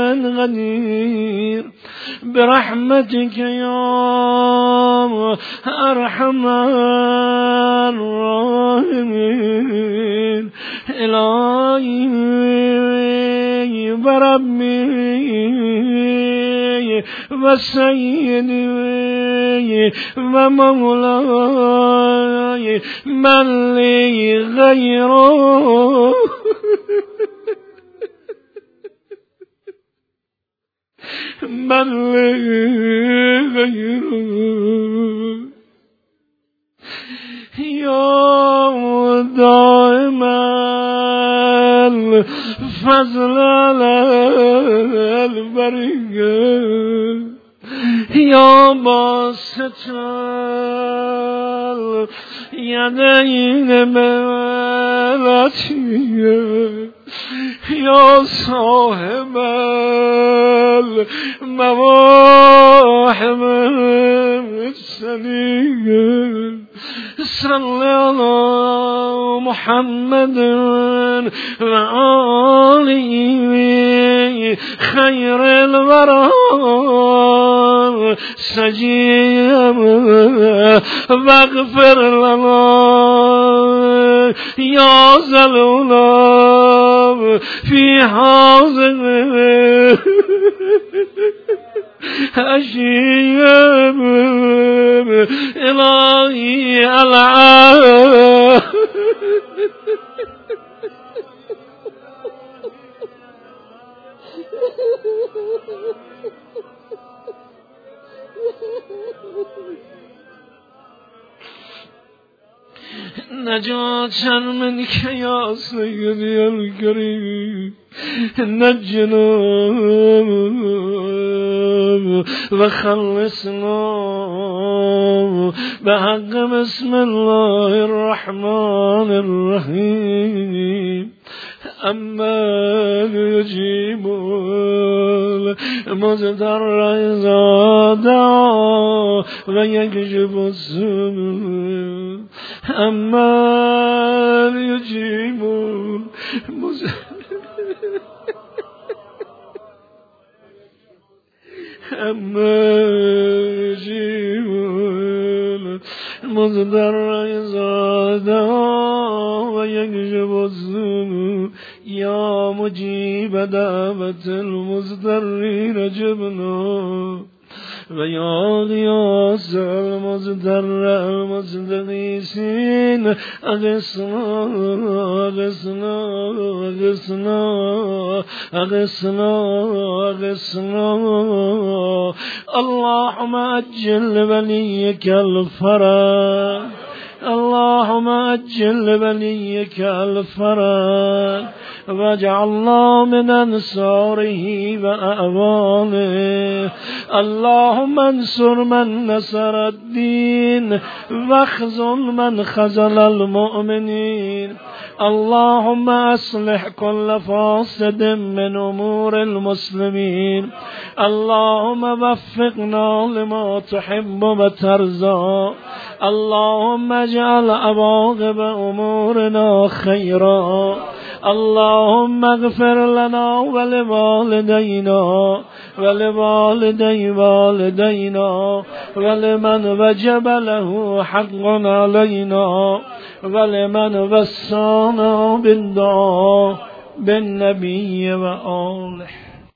S2: قدير برحمتك يا أرحم الراحمين إلهي بربي وسيدي ومولاي من لي غيره من لي غيره يا دائم الفضل على البركة يا باسط اليدين ملتي يا صاحب المواهب السنية صل على محمد وآله خير الورى سجيم واغفر لنا يا زلولا في حاضر أشيب إلهي العالم نجاة منك يا سيدي الكريم نجنا وخلصنا بحق بسم الله الرحمن الرحيم أما يجيب المضطر إذا دعا ويكشف السوء أما يجيب أما يجيب المضطر إذا دعا ويكشف السوء يا مجيب دعوة المضطرين جبنا ويا غياث المضطر المستغيثين أغثنا أغثنا أغثنا أغثنا أغثنا اللهم أجل وليك الفرج اللهم أجل وليك الفرج واجعلنا من أنصاره وأعوانه اللهم انصر من نصر الدين واخذل من خذل المؤمنين اللهم أصلح كل فاسد من أمور المسلمين اللهم وفقنا لما تحب وترضى اللهم اجعل عواقب أمورنا خيرا اللهم اغفر لنا ولوالدينا ولوالدي والدينا ولمن وجب له حق علينا ولمن وصانا بالدعاء بالنبي وآله